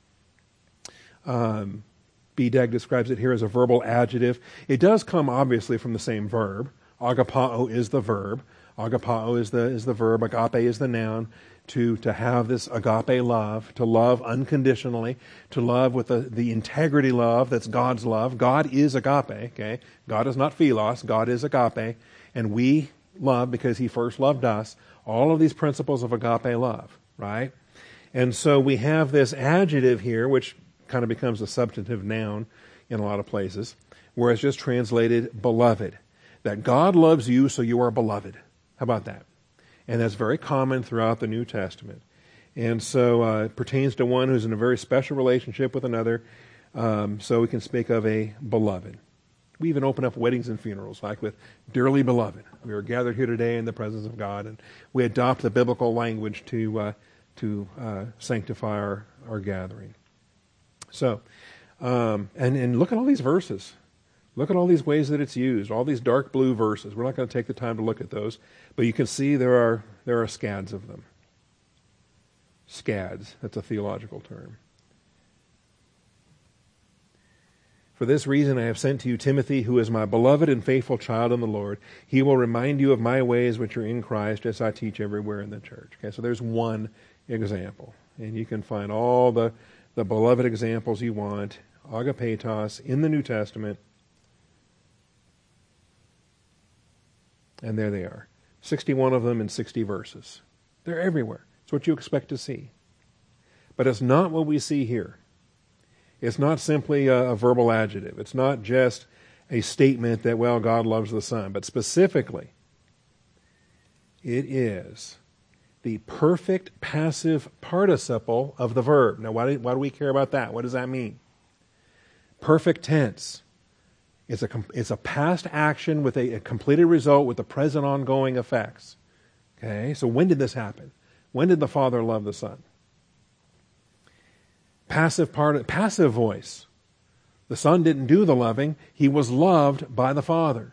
Um, B D A G describes it here as a verbal adjective. It does come obviously from the same verb. Agapao is the verb. Agapao is the is the verb. Agape is the noun. To to have this agape love, to love unconditionally, to love with the, the integrity love that's God's love. God is agape. Okay, God is not philos. God is agape, and we love because He first loved us. All of these principles of agape love, right? And so we have this adjective here, which kind of becomes a substantive noun in a lot of places, where it's just translated beloved. That God loves you, so you are beloved. How about that? And that's very common throughout the New Testament. And so uh, it pertains to one who's in a very special relationship with another. Um, so we can speak of a beloved. We even open up weddings and funerals, like with dearly beloved. We are gathered here today in the presence of God, and we adopt the biblical language to uh, to uh, sanctify our, our gathering. So, um, and, and look at all these verses. Look at all these ways that it's used, all these dark blue verses. We're not going to take the time to look at those, but you can see there are there are scads of them. Scads, that's a theological term. For this reason I have sent to you Timothy, who is my beloved and faithful child in the Lord. He will remind you of my ways which are in Christ, as I teach everywhere in the church. Okay, so there's one example. And you can find all the, the beloved examples you want, agapetos, in the New Testament. And there they are. sixty-one of them in sixty verses. They're everywhere. It's what you expect to see. But it's not what we see here. It's not simply a, a verbal adjective. It's not just a statement that, well, God loves the Son. But specifically, it is the perfect passive participle of the verb. Now, why do, why do we care about that? What does that mean? Perfect tense. It's a, it's a past action with a, a completed result with the present ongoing effects. Okay, so when did this happen? When did the Father love the Son? Passive part, passive voice. The Son didn't do the loving. He was loved by the Father.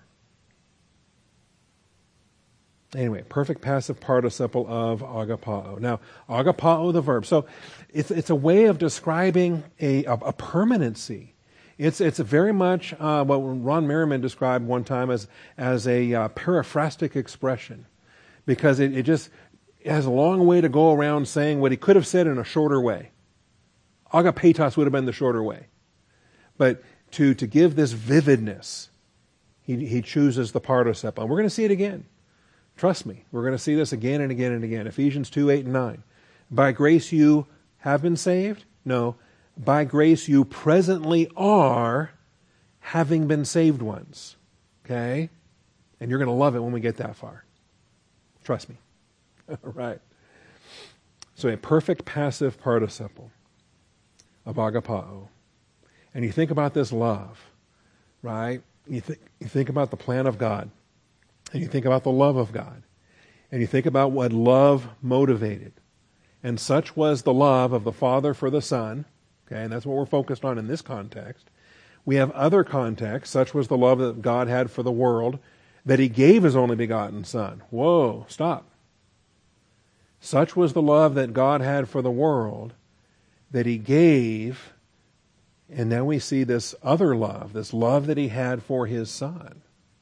Anyway, perfect passive participle of agapao. Now, agapao, the verb. So it's it's a way of describing a, a, a permanency. It's it's very much uh, what Ron Merriman described one time as, as a uh, periphrastic expression. Because it, it just it has a long way to go around saying what he could have said in a shorter way. Agapetos would have been the shorter way. But to, to give this vividness, he, he chooses the participle. And we're going to see it again. Trust me, we're going to see this again and again and again. Ephesians two, eight, and nine. By grace you have been saved? No. By grace you presently are, having been saved ones. Okay? And you're going to love it when we get that far. Trust me. All right. So a perfect passive participle of agapao. And you think about this love, right? You, th- you think about the plan of God. And you think about the love of God. And you think about what love motivated. And such was the love of the Father for the Son. Okay, and that's what we're focused on in this context. We have other contexts. Such was the love that God had for the world, that He gave His only begotten Son. Whoa, stop. Such was the love that God had for the world, that He gave, and now we see this other love, this love that He had for His Son.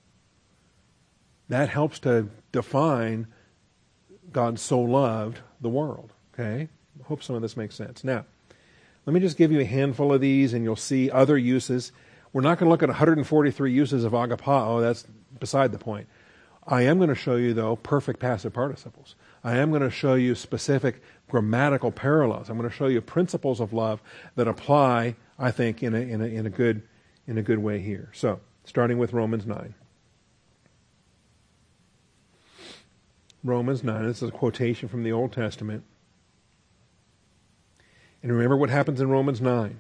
That helps to define God so loved the world. Okay? I hope some of this makes sense. Now, let me just give you a handful of these, and you'll see other uses. We're not going to look at one hundred forty-three uses of agapao. That's beside the point. I am going to show you, though, perfect passive participles. I am going to show you specific grammatical parallels. I'm going to show you principles of love that apply, I think, in a, in a, in a good, in a good way here. So, starting with Romans nine. Romans nine, this is a quotation from the Old Testament. And remember what happens in Romans nine.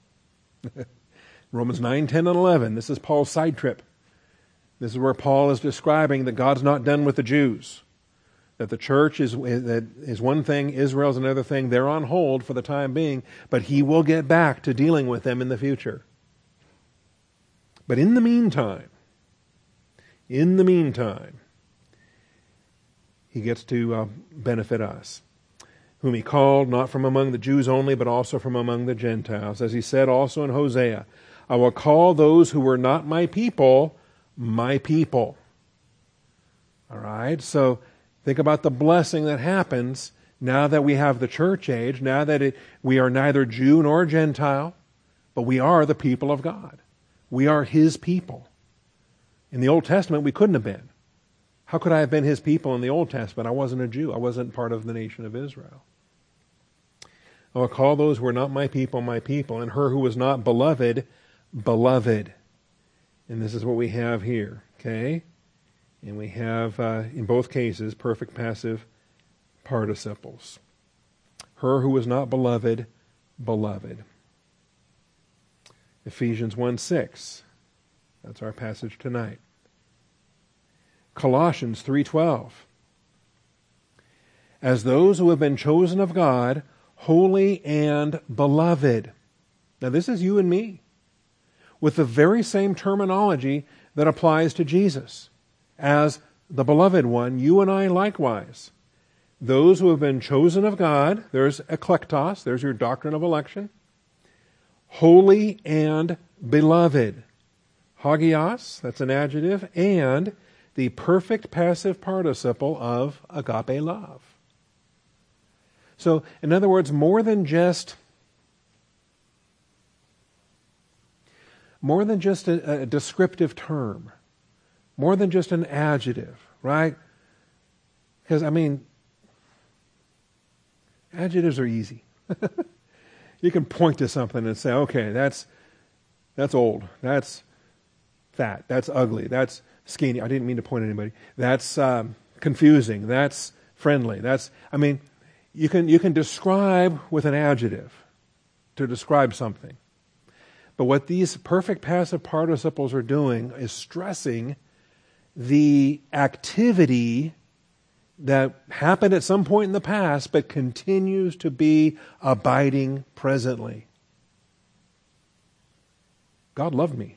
Romans nine, ten, and eleven. This is Paul's side trip. This is where Paul is describing that God's not done with the Jews. That the church is, that is one thing, Israel's another thing. They're on hold for the time being, but he will get back to dealing with them in the future. But in the meantime, in the meantime, he gets to uh, benefit us. Whom he called, not from among the Jews only, but also from among the Gentiles. As he said also in Hosea, I will call those who were not my people, my people. All right? So think about the blessing that happens now that we have the church age, now that it, we are neither Jew nor Gentile, but we are the people of God. We are his people. In the Old Testament, we couldn't have been. How could I have been his people in the Old Testament? I wasn't a Jew. I wasn't part of the nation of Israel. I will call those who are not my people, my people, and her who was not beloved, beloved. And this is what we have here, okay? And we have, uh, in both cases, perfect passive participles. Her who was not beloved, beloved. Ephesians one six. That's our passage tonight. Colossians three twelve. As those who have been chosen of God, holy and beloved. Now this is you and me, with the very same terminology that applies to Jesus. As the beloved one, you and I likewise. Those who have been chosen of God, there's eklektos, there's your doctrine of election. Holy and beloved. Hagios, that's an adjective, and the perfect passive participle of agape love. So, in other words, more than just more than just a, a descriptive term, more than just an adjective, right? Because, I mean, adjectives are easy. You can point to something and say, okay, that's that's old, that's fat, that's ugly, that's skinny. I didn't mean to point at anybody. That's um, confusing. That's friendly. That's, I mean, you can you can describe with an adjective to describe something. But what these perfect passive participles are doing is stressing the activity that happened at some point in the past but continues to be abiding presently. God loved me.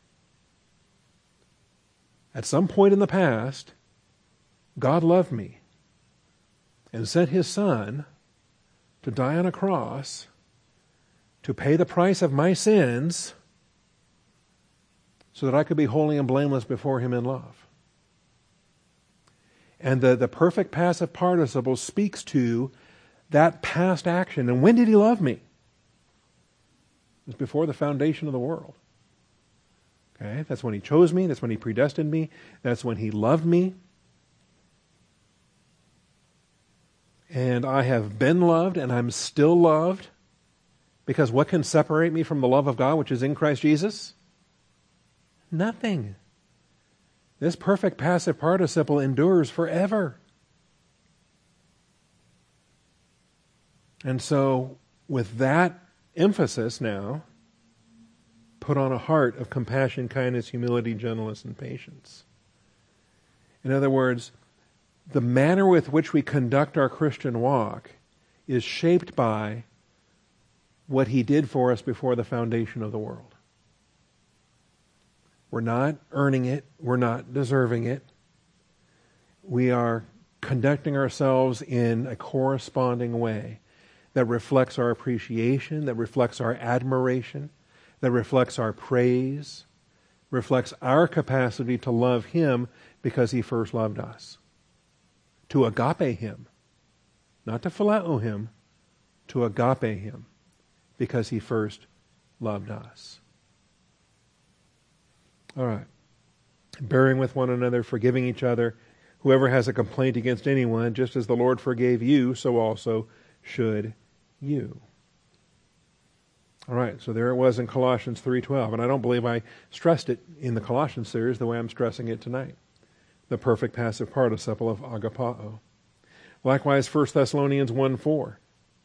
At some point in the past, God loved me and sent his Son to die on a cross to pay the price of my sins so that I could be holy and blameless before him in love. And the, the perfect passive participle speaks to that past action. And when did he love me? It was before the foundation of the world. Okay, that's when he chose me. That's when he predestined me. That's when he loved me. And I have been loved and I'm still loved. Because what can separate me from the love of God which is in Christ Jesus? Nothing. This perfect passive participle endures forever. And so, with that emphasis now, put on a heart of compassion, kindness, humility, gentleness, and patience. In other words, the manner with which we conduct our Christian walk is shaped by what he did for us before the foundation of the world. We're not earning it. We're not deserving it. We are conducting ourselves in a corresponding way that reflects our appreciation, that reflects our admiration, that reflects our praise, reflects our capacity to love him because he first loved us. To agape him, not to phileo him, to agape him because he first loved us. All right. bearing with one another, forgiving each other. Whoever has a complaint against anyone, just as the Lord forgave you, so also should you. All right, so there it was in Colossians three twelve, and I don't believe I stressed it in the Colossians series the way I'm stressing it tonight. The perfect passive participle of agapao. Likewise, First Thessalonians one four.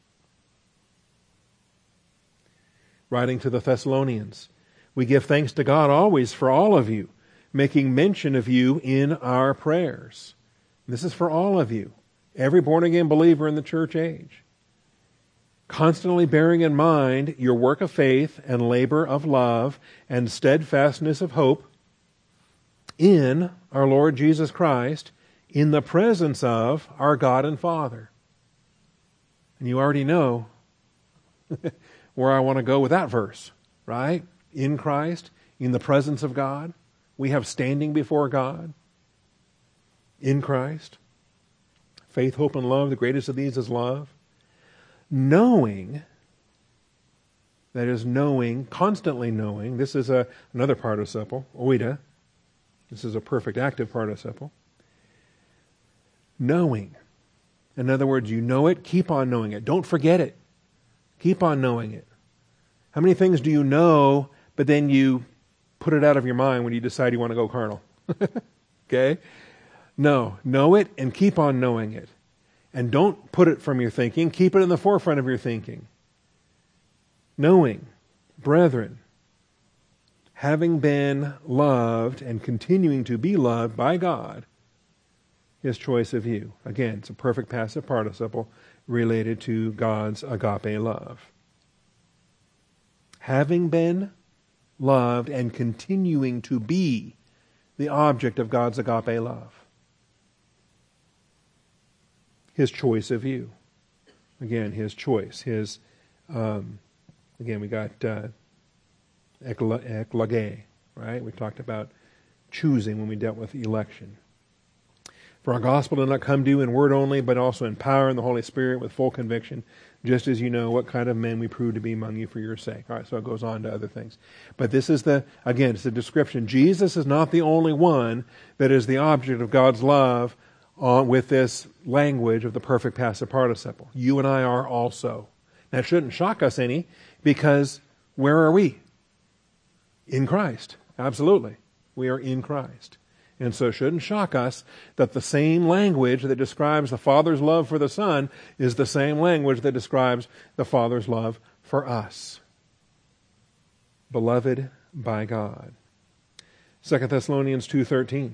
Writing to the Thessalonians, we give thanks to God always for all of you, making mention of you in our prayers. This is for all of you, every born-again believer in the church age. Constantly bearing in mind your work of faith and labor of love and steadfastness of hope in our Lord Jesus Christ, in the presence of our God and Father. And you already know where I want to go with that verse, right? In Christ, in the presence of God. We have standing before God in Christ. Faith, hope, and love. The greatest of these is love. Knowing, that is knowing, constantly knowing. This is a, another participle, oida. This is a perfect active participle. Knowing. In other words, you know it, keep on knowing it. Don't forget it. Keep on knowing it. How many things do you know, but then you put it out of your mind when you decide you want to go carnal? Okay? No. Know it and keep on knowing it. And don't put it from your thinking. Keep it in the forefront of your thinking. Knowing, brethren, having been loved and continuing to be loved by God, His choice of you. Again, it's a perfect passive participle related to God's agape love. Having been loved and continuing to be the object of God's agape love. His choice of you. Again, His choice. His, um, again, we got uh, eklage, right? We talked about choosing when we dealt with election. For our gospel did not come to you in word only, but also in power and the Holy Spirit with full conviction, just as you know what kind of men we prove to be among you for your sake. All right, so it goes on to other things. But this is the, again, it's a description. Jesus is not the only one that is the object of God's love uh, with this language of the perfect passive participle. You and I are also. That shouldn't shock us any, because where are we? In Christ. Absolutely. We are in Christ. And so it shouldn't shock us that the same language that describes the Father's love for the Son is the same language that describes the Father's love for us. Beloved by God. Second Thessalonians two thirteen.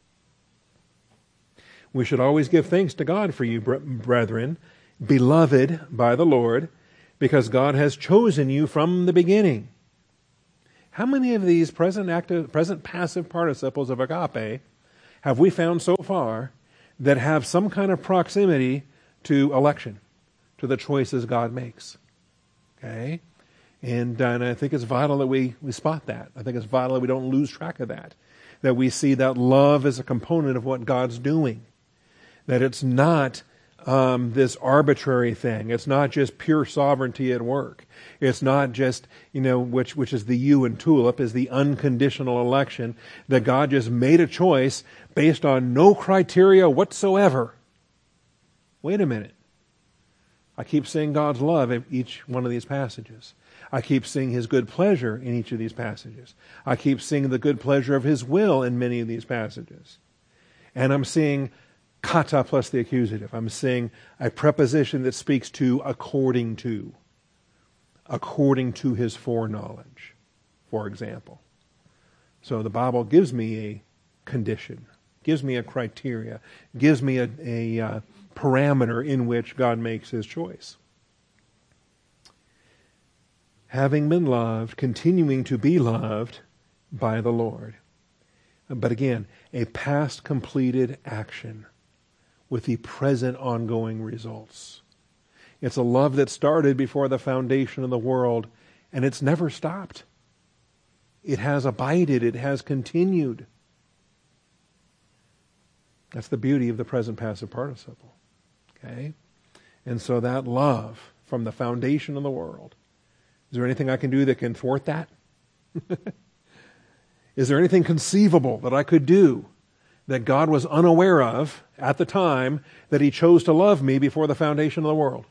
We should always give thanks to God for you, brethren, beloved by the Lord, because God has chosen you from the beginning. How many of these present active, present passive participles of agape have we found so far that have some kind of proximity to election, to the choices God makes? Okay? And, uh, and I think it's vital that we, we spot that. I think it's vital that we don't lose track of that. That we see that love is a component of what God's doing. That it's not Um, this arbitrary thing. It's not just pure sovereignty at work. It's not just, you know, which which is the U in TULIP, is the unconditional election, that God just made a choice based on no criteria whatsoever. Wait a minute. I keep seeing God's love in each one of these passages. I keep seeing His good pleasure in each of these passages. I keep seeing the good pleasure of His will in many of these passages. And I'm seeing kata plus the accusative. I'm seeing a preposition that speaks to according to. According to His foreknowledge, for example. So the Bible gives me a condition, gives me a criteria, gives me a, a uh, parameter in which God makes His choice. Having been loved, continuing to be loved by the Lord. But again, a past completed action with the present ongoing results. It's a love that started before the foundation of the world, and it's never stopped. It has abided, it has continued. That's the beauty of the present passive participle. Okay? And so that love from the foundation of the world, is there anything I can do that can thwart that? Is there anything conceivable that I could do that God was unaware of at the time that he chose to love me before the foundation of the world?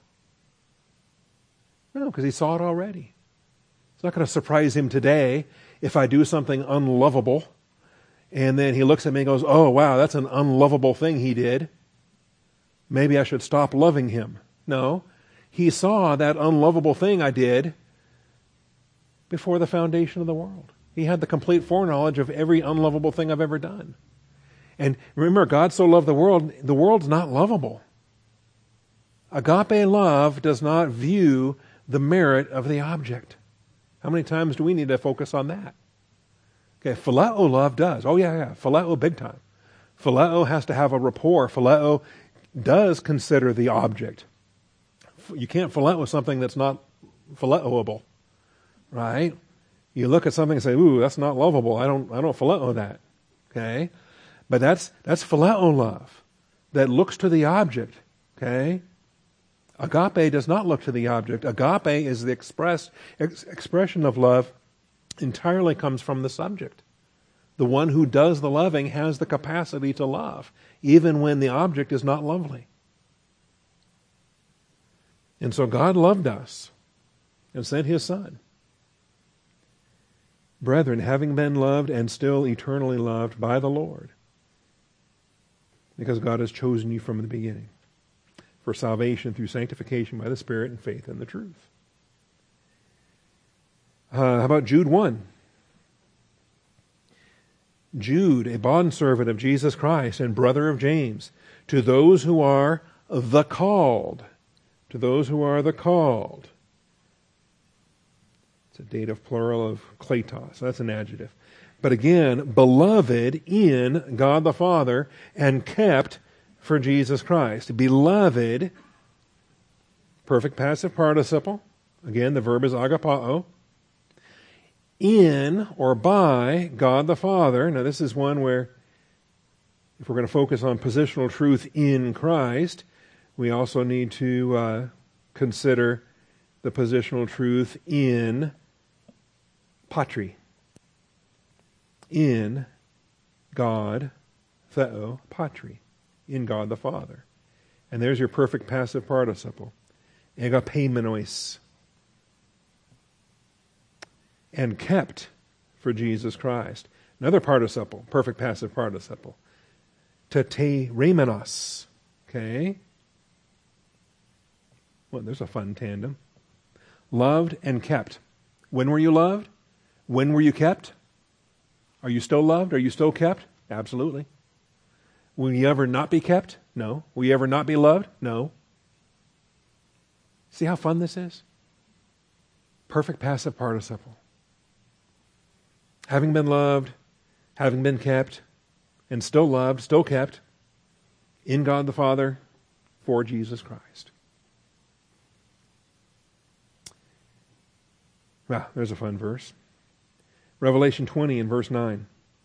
No, because he saw it already. It's not going to surprise him today if I do something unlovable, and then he looks at me and goes, oh, wow, that's an unlovable thing he did. Maybe I should stop loving him. No, he saw that unlovable thing I did before the foundation of the world. He had the complete foreknowledge of every unlovable thing I've ever done. And remember, God so loved the world, the world's not lovable. Agape love does not view the merit of the object. How many times do we need to focus on that? Okay, phileo love does. Oh, yeah, yeah, phileo big time. Phileo has to have a rapport. Phileo does consider the object. You can't phileo something that's not phileoable, right? You look at something and say, ooh, that's not lovable. I don't, I don't phileo that, okay? But that's, that's phileo love that looks to the object, okay? Agape does not look to the object. Agape is the express, ex- expression of love entirely comes from the subject. The one who does the loving has the capacity to love, even when the object is not lovely. And so God loved us and sent his Son. Brethren, having been loved and still eternally loved by the Lord, because God has chosen you from the beginning for salvation through sanctification by the Spirit and faith in the truth. Uh, how about Jude one? Jude, a bondservant of Jesus Christ and brother of James, to those who are the called, to those who are the called. It's a dative plural of kletos. That's an adjective. But again, beloved in God the Father and kept for Jesus Christ. Beloved, perfect passive participle. Again, the verb is agapao. In or by God the Father. Now this is one where, if we're going to focus on positional truth in Christ, we also need to uh, consider the positional truth in patri. In God, theo, patri. In God the Father. And there's your perfect passive participle. Agapemenois. And kept for Jesus Christ. Another participle, perfect passive participle. Teteremenos. Okay? Well, there's a fun tandem. Loved and kept. When were you loved? When were you kept? Are you still loved? Are you still kept? Absolutely. Will you ever not be kept? No. Will you ever not be loved? No. See how fun this is? Perfect passive participle. Having been loved, having been kept, and still loved, still kept, in God the Father, for Jesus Christ. Well, there's a fun verse. Revelation twenty and verse nine.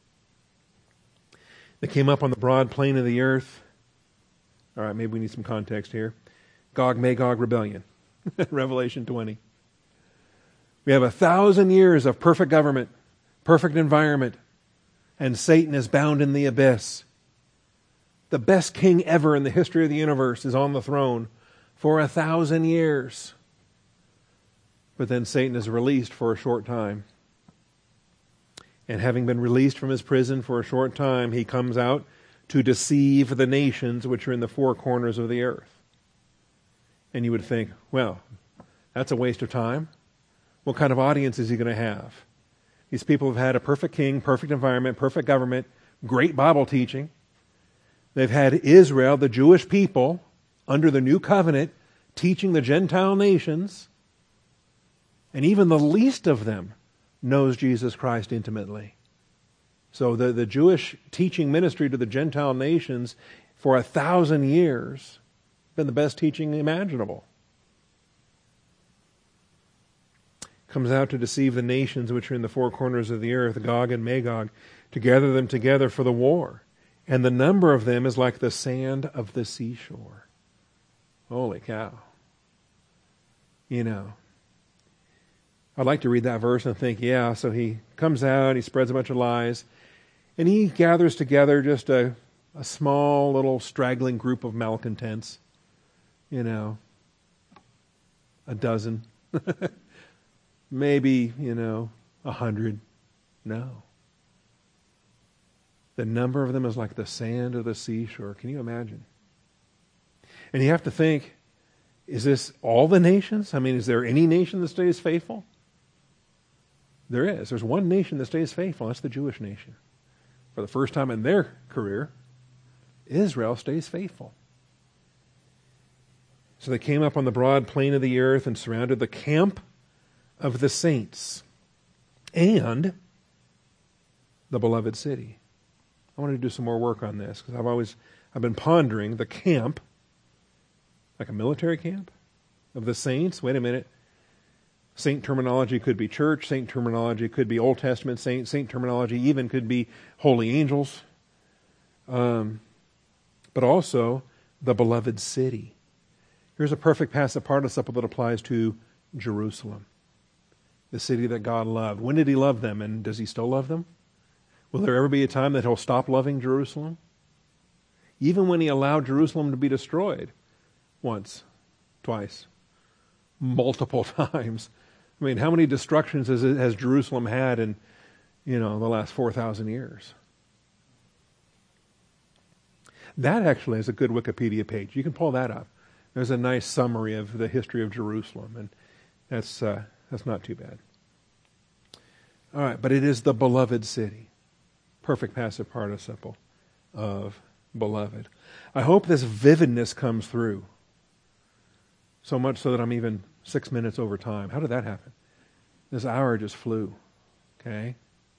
They came up on the broad plain of the earth. All right, maybe we need some context here. Gog, Magog rebellion. Revelation twenty. We have a thousand years of perfect government, perfect environment, and Satan is bound in the abyss. The best king ever in the history of the universe is on the throne for a thousand years. But then Satan is released for a short time. And having been released from his prison for a short time, he comes out to deceive the nations which are in the four corners of the earth. And you would think, well, that's a waste of time. What kind of audience is he going to have? These people have had a perfect king, perfect environment, perfect government, great Bible teaching. They've had Israel, the Jewish people, under the new covenant, teaching the Gentile nations. And even the least of them knows Jesus Christ intimately. So the, the Jewish teaching ministry to the Gentile nations for a thousand years been the best teaching imaginable. Comes out to deceive the nations which are in the four corners of the earth, Gog and Magog, to gather them together for the war. And the number of them is like the sand of the seashore. Holy cow. You know. I'd like to read that verse and think, yeah, so he comes out, he spreads a bunch of lies, and he gathers together just a, a small little straggling group of malcontents, you know, a dozen, maybe, you know, a hundred. No. The number of them is like the sand of the seashore. Can you imagine? And you have to think, is this all the nations? I mean, is there any nation that stays faithful? There is. There's one nation that stays faithful. That's the Jewish nation. For the first time in their career, Israel stays faithful. So they came up on the broad plain of the earth and surrounded the camp of the saints and the beloved city. I wanted to do some more work on this because I've always I've been pondering the camp, like a military camp of the saints. Wait a minute. Saint terminology could be church. Saint terminology could be Old Testament saint. Saint terminology even could be holy angels. Um, but also the beloved city. Here's a perfect passive participle that applies to Jerusalem, the city that God loved. When did he love them, and does he still love them? Will there ever be a time that he'll stop loving Jerusalem? Even when he allowed Jerusalem to be destroyed once, twice, multiple times. I mean, how many destructions has, has Jerusalem had in, you know, the last four thousand years? That actually is a good Wikipedia page. You can pull that up. There's a nice summary of the history of Jerusalem, and that's uh, that's not too bad. All right, but it is the beloved city. Perfect passive participle of beloved. I hope this vividness comes through. So much so that I'm even six minutes over time. How did that happen? This hour just flew. Okay?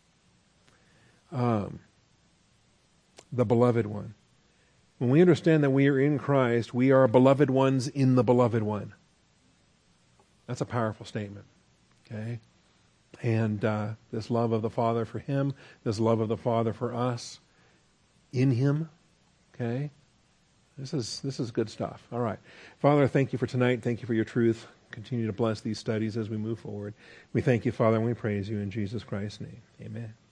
Um, the beloved one. When we understand that we are in Christ, we are beloved ones in the beloved one. That's a powerful statement. Okay? And uh, this love of the Father for him, this love of the Father for us, in him. Okay? This is this is good stuff. All right. Father, thank you for tonight. Thank you for your truth. Continue to bless these studies as we move forward. We thank you, Father, and we praise you in Jesus Christ's name. Amen.